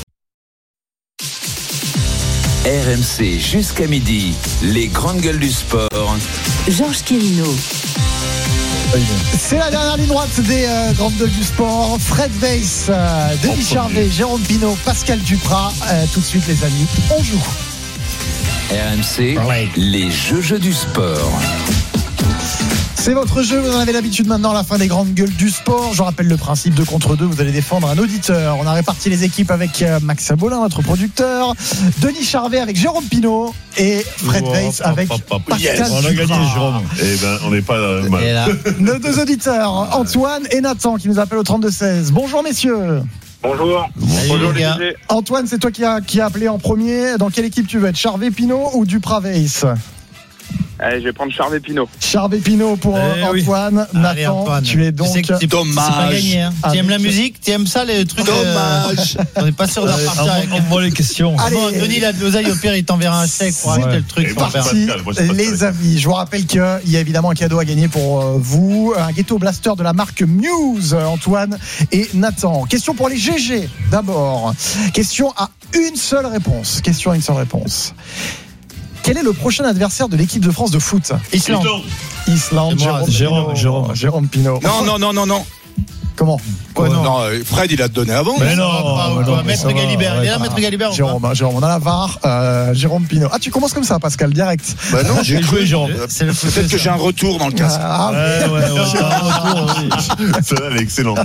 R M C jusqu'à midi, les grandes gueules du sport. Georges Quirino. C'est la dernière ligne droite des euh, grandes gueules du sport. Fred Weiss, euh, Denis Charvet, Jérôme Pinault, Pascal Duprat. Euh, tout de suite, les amis, on joue. R M C, les jeux, jeux du sport. C'est votre jeu, vous en avez l'habitude maintenant à la fin des grandes gueules du sport. Je rappelle le principe, deux contre deux, vous allez défendre un auditeur. On a réparti les équipes avec Max Sabolin, notre producteur, Denis Charvet avec Jérôme Pinault et Fred oh, Weiss avec papa, papa. Pascal yes. On a gagné, Jérôme. Eh ben, on n'est pas euh, mal. Nos deux auditeurs, Antoine et Nathan, qui nous appellent au trente-deux seize. Bonjour messieurs. Bonjour. Bonjour les gars. Antoine, c'est toi qui a, qui a appelé en premier. Dans quelle équipe tu veux être, Charvet, Pinault ou Duprat Weiss? Allez, je vais prendre Charvet Pinault. Charvet Pinault pour eh Antoine. Oui. Nathan, allez, Antoine. Tu es donc. Tu sais que dommage. C'est pas gagné. Hein. Tu aimes la musique? Tu aimes ça, les trucs? Dommage. Euh... On n'est pas sûr d'en repartir avec. On voit les questions. Allez. Bon, Denis, il a de l'oseille. Au pire, il t'enverra un chèque pour acheter ouais. le truc. Parti, les amis, je vous rappelle qu'il y a évidemment un cadeau à gagner pour vous. Un ghetto blaster de la marque Muse, Antoine et Nathan. Question pour les G G. D'abord, question à une seule réponse. Question à une seule réponse. Quel est le prochain adversaire de l'équipe de France de foot? Islande. Islande. Jérôme, Jérôme, Jérôme, Jérôme Pinault. Non, non, non, non, non. Comment? Quoi, non, non, Fred, il a donné avant. Mais non, non, non, non Maître Galibert. Il est là, Maître Galibert. Jérôme, Jérôme, on a la V A R. Euh, Jérôme Pinault. Ah, tu commences comme ça, Pascal, direct. Bah non, j'ai joué, Jérôme. Peut-être que j'ai un retour dans le casque. Ah, ouais, ouais, ouais. J'ai un retour, oui. Celle-là, elle est excellente.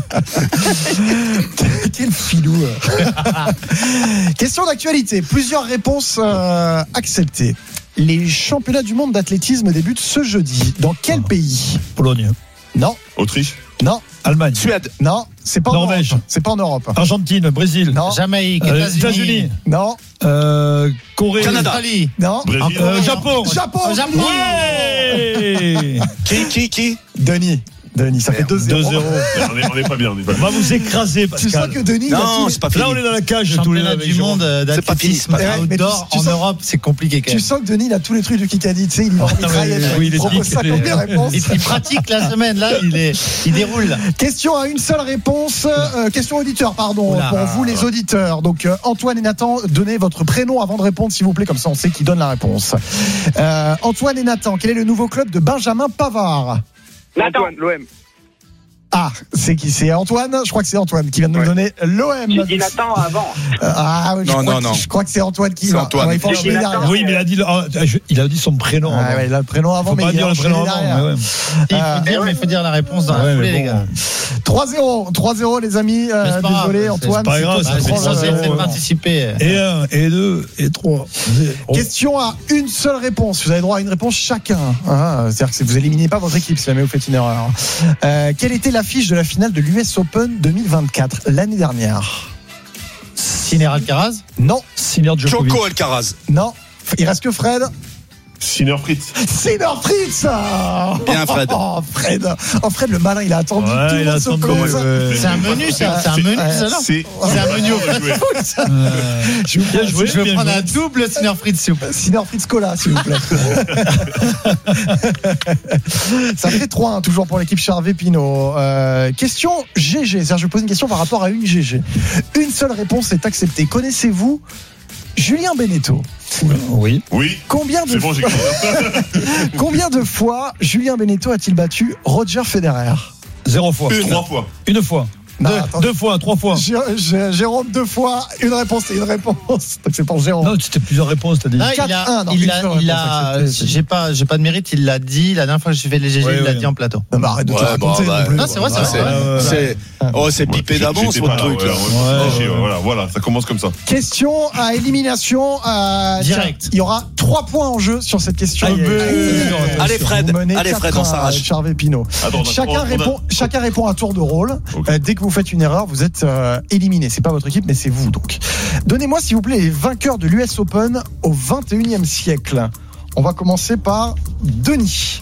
Quel filou. Question d'actualité. Plusieurs réponses euh, acceptées. Les championnats du monde d'athlétisme débutent ce jeudi. Dans quel pays? Pologne. Non. Autriche. Non. Allemagne. Suède. Non. C'est pas en Norvège. Europe. C'est pas en Europe. Argentine, Brésil. Non. Jamaïque. Euh, États-Unis. États-Unis. Non. Euh, Corée. Canada. Australie. Non. Brésil. Euh, Japon. Japon. Japon. Ouais. Qui, qui, qui? Denis. Denis, ça fait deux zéro. On n'est pas bien. On, est pas bien. on va vous écraser, Pascal. Tu sens que Denis. Non, c'est pas fini. Là, on est dans la cage. Championnat du monde d'athlétisme outdoor en Europe, c'est compliqué quand même. Tu sens que Denis, il a tous les trucs du Kikadi. Tu sais, il va en mitraillette. Il propose ça comme des réponses. Il pratique la semaine, là, il, est, il déroule. Question à une seule réponse. Euh, question auditeur, pardon. Oula. Pour vous, les auditeurs. Donc, euh, Antoine et Nathan, donnez votre prénom avant de répondre, s'il vous plaît. Comme ça, on sait qui donne la réponse. Euh, Antoine et Nathan, quel est le nouveau club de Benjamin Pavard? Antoine, l'O M. Ah, c'est qui? C'est Antoine. Je crois que c'est Antoine qui vient de nous Ouais. donner l'O M. J'ai dit Nathan avant. Ah, oui, je, Non, crois non, que, non. je crois que c'est Antoine qui C'est va. Antoine. Ouais, il faut J'ai dit enchaîner Nathan. derrière. Oui, mais il a dit, ah, il a dit son prénom. Ah, avant. ouais, il a le prénom avant, Faut mais pas il a dire le enchaîné prénom avant. derrière. mais ouais. Il faut dire, mais il faut dire la réponse dans Ouais, la foulée, mais les bon. gars. trois zéro. trois zéro, les amis. Euh, Mais c'est pas grave, désolé, c'est- Antoine. c'est pas grave, toi ça qui fait prends C'est le- censé zéro, faire ouais. participer. Et un, et deux, et trois. Zéro. Question à une seule réponse. Vous avez droit à une réponse chacun. Ah, c'est-à-dire que vous éliminez pas votre équipe si jamais vous faites une erreur. Euh, quelle était l'affiche de la finale de l'U S Open deux mille vingt-quatre, l'année dernière? Sinner Alcaraz. Non, Sinner Djokovic. Choco Alcaraz. non. Il reste que Fred. Sinner Fritz. Sinner Fritz. Bien, Fred. Oh, Fred. Oh, Fred, le malin, il a attendu. Ouais, tout le il a monde se attendu, pose. ouais. C'est un menu, ça. C'est un C'est- menu, euh, ça, non C'est C'est un menu au bien joué. Euh, Je vous Bien pose- joué, Je veux bien prendre joué. un double Sinner Fritz, s'il vous plaît. Sinner Fritz Cola, s'il vous plaît. Ça fait trois un toujours pour l'équipe Charvet Pinot. Euh, question G G. C'est-à-dire, je vous pose une question par rapport à une G G. Une seule réponse est acceptée. Connaissez-vous Julien Beneteau? Oui. Oui. Combien de, C'est bon, j'ai fois, compris. combien de fois Julien Beneteau a-t-il battu Roger Federer? Zéro fois. Trois fois. Une fois. Non, deux, attends. deux fois, trois fois. Jé- Jé- Jérôme deux fois, une réponse, c'est une réponse. Donc c'est pour Jérôme. Non, c'était plusieurs réponses, t'as dit. Ah, il quatre un, a, non, il une a, seule il réponse a, acceptée. j'ai pas, j'ai pas de mérite, il l'a dit, la dernière fois que j'ai fait les G G, Ouais, il l'a ouais. dit en plateau. Non, mais arrête de te Ouais, raconter. bon, bah, non plus. non, c'est vrai, c'est vrai. Ouais, ouais. C'est oh, c'est pipé J'étais d'avance pas votre là, truc ouais, là. ouais, Ouais, ouais, ouais. Voilà, voilà, ça commence comme ça. Question à élimination. euh, Direct. tiens, il y aura trois points en jeu sur cette question. Aïe, Vous aïe, Allez Fred, menez allez quatre Fred, on à s'arrache. Charvet Pinot. Attends, on a- Chacun on a- répond, chacun répond à tour de rôle. Ok. Euh, dès que vous faites une erreur, vous êtes euh, éliminé. C'est pas votre équipe, mais c'est vous donc. Donnez-moi, s'il vous plaît, les vainqueurs de l'U S Open au vingt et unième siècle. On va commencer par Denis.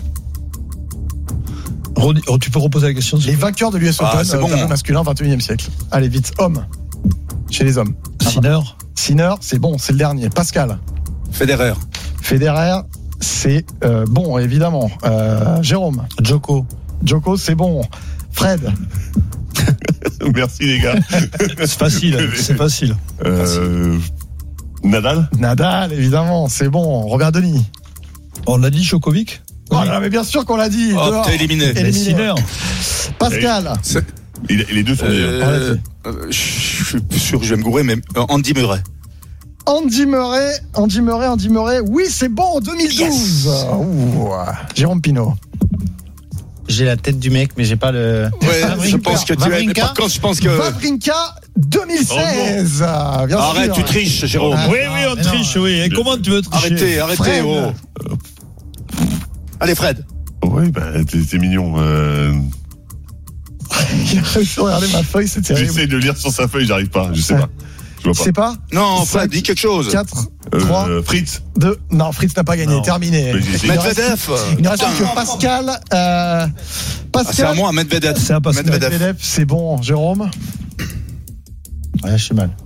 Rodi- oh, tu peux reposer la question s'il Les te plaît. vainqueurs de l'U S Ah, Open c'est euh, bon. tableau masculin vingt et unième siècle. Allez vite, homme. Chez les hommes. Sinner. Sinner, c'est bon, c'est le dernier. Pascal. Federer. Federer, c'est euh, bon, évidemment. Euh, Jérôme. Joko. Djoko, c'est bon. Fred. Merci les gars. C'est facile, c'est facile. Euh, Nadal. Nadal, évidemment, c'est bon. Robert Denis. On l'a dit, Djokovic. Oh là, mais bien sûr qu'on l'a dit. Oh, dehors. t'es éliminé. Éliminé. Sinner. Pascal. C'est- Et les deux sont meilleurs. Euh, euh, Je suis plus sûr que je vais me gourer, mais euh, Andy Murray. Andy Murray. Andy Murray, Andy Murray. Oui, c'est bon, deux mille douze. Yes. Ouh. Jérôme Pinot. J'ai la tête du mec, mais j'ai pas le. Ouais, Wawrinka. je pense que tu es. Wawrinka. Par contre, je pense que. Wawrinka, deux mille seize. Bien Arrête, sûr. tu triches, Jérôme. Ah, Oui, oui, on mais non. triche, oui. Et comment tu veux tricher? Arrêtez, arrêtez, Fred. oh. Allez, Fred. Oui, bah, t'es t'es mignon. Euh, Il a réussi à regarder ma feuille, c'est terrible. J'essaie de lire sur sa feuille, j'arrive pas. Je sais pas. Je vois C'est pas. pas Non, Cinq, Fred, dis quelque chose. quatre, Euh, trois, Fritz. deux. Non, Fritz n'a pas gagné. Non. Terminé. Mais j'ai- Il ne reste- Medvedev. Il ne reste Putain. que Pascal. Euh, Ah, c'est à Pascal. moi, Medvedev. C'est à Pascal. Medvedev. Medvedev, c'est bon. Jérôme. Ouais, je suis mal.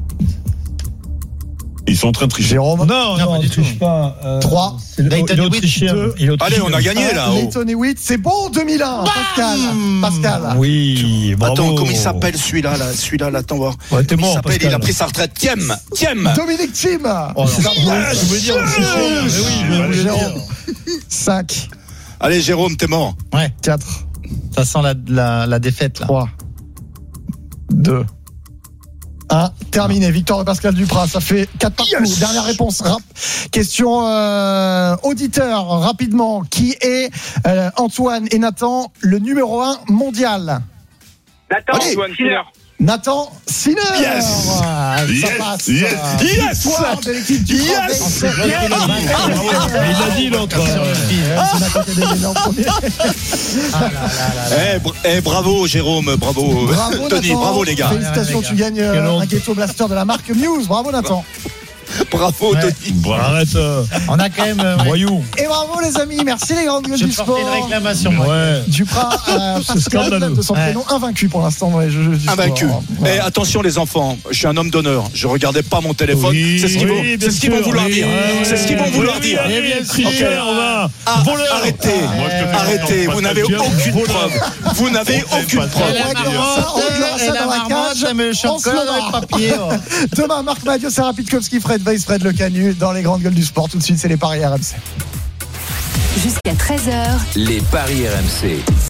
Ils sont en train de tricher. Jérôme. Non, Non, non, pas on du ne triche tout. pas. Euh, Trois. c'est le- Leighton il est Hewitt, autrichien. deux. Il est Allez, autrichien. on a gagné là. oh. Leighton Hewitt, c'est bon, deux mille un. Pascal. Pascal. Oui, bravo. Attends, comment il s'appelle celui-là, là, celui-là, là, attends voir. Ouais, t'es Comment mort, il s'appelle, Pascal. il a pris sa retraite. Thiem, Thiem. Dominique Thiem. Oh, C'est non. un bon. Je veux dire, je sais, mais oui, je voulais dire. Jérôme. cinq, Allez, Jérôme, t'es mort. Ouais, quatre, ça sent la, la, la défaite, là. trois, deux, un. Terminé. Victoire de Pascal Duprat. Ça fait quatre partout. Yes. Dernière réponse. Rap- Question euh, auditeur, rapidement. Qui est euh, Antoine et Nathan, le numéro un mondial? Nathan, Allez. Antoine Sinner. Nathan Sinner. Yes. Ah, ça Yes. passe. Yes. Yes. Victoire de l'équipe du Yes. Grand Rex. Mais il a dit l'autre. C'est Nathan qui a gagné en premier. Eh, br- eh, bravo, Jérôme, bravo. Bravo Tony, Nathan. bravo, les gars. Félicitations, Ouais, les tu gagnes euh, Quelle honte. un ghetto blaster de la marque Muse. Bravo Nathan. Bravo, Ouais. Tony. Voilà. Arrête, euh, On a quand même. euh, ouais. voyou. Et bravo les amis. Merci les grandes gueules Je du vais sport. porter une réclamation, moi. Ouais. Duprat, euh, C'est Pascal, scandaleux. de son Ouais. prénom, invaincu pour l'instant dans les jeux du Invaincu. sport. Eh, Voilà. attention, les enfants, je suis un homme d'honneur. Je regardais pas mon téléphone. Oui, c'est ce qu'ils oui, vont, bien c'est ce qu'ils vont sûr, vouloir oui, dire. oui, c'est ce qu'ils vont oui, vouloir oui, dire. oui, bien tricheur, Ok. va. Ah, Voleur. arrêtez, Moi, je te fais arrêtez. confiance, Vous n'avez Pascal. aucune Voleur. preuve. Vous n'avez aucune On preuve. la réglera ça, marmotte, on réglera ça et la dans la marmotte, cage. elle met le On se chocolat dans levera. le papier. oh. Demain, Marc Madiot, Sarah Pitkowski, Fred Weiss, Fred Le Canu dans les grandes gueules du sport. Tout de suite, c'est les paris R M C. Jusqu'à treize heures. Les paris R M C.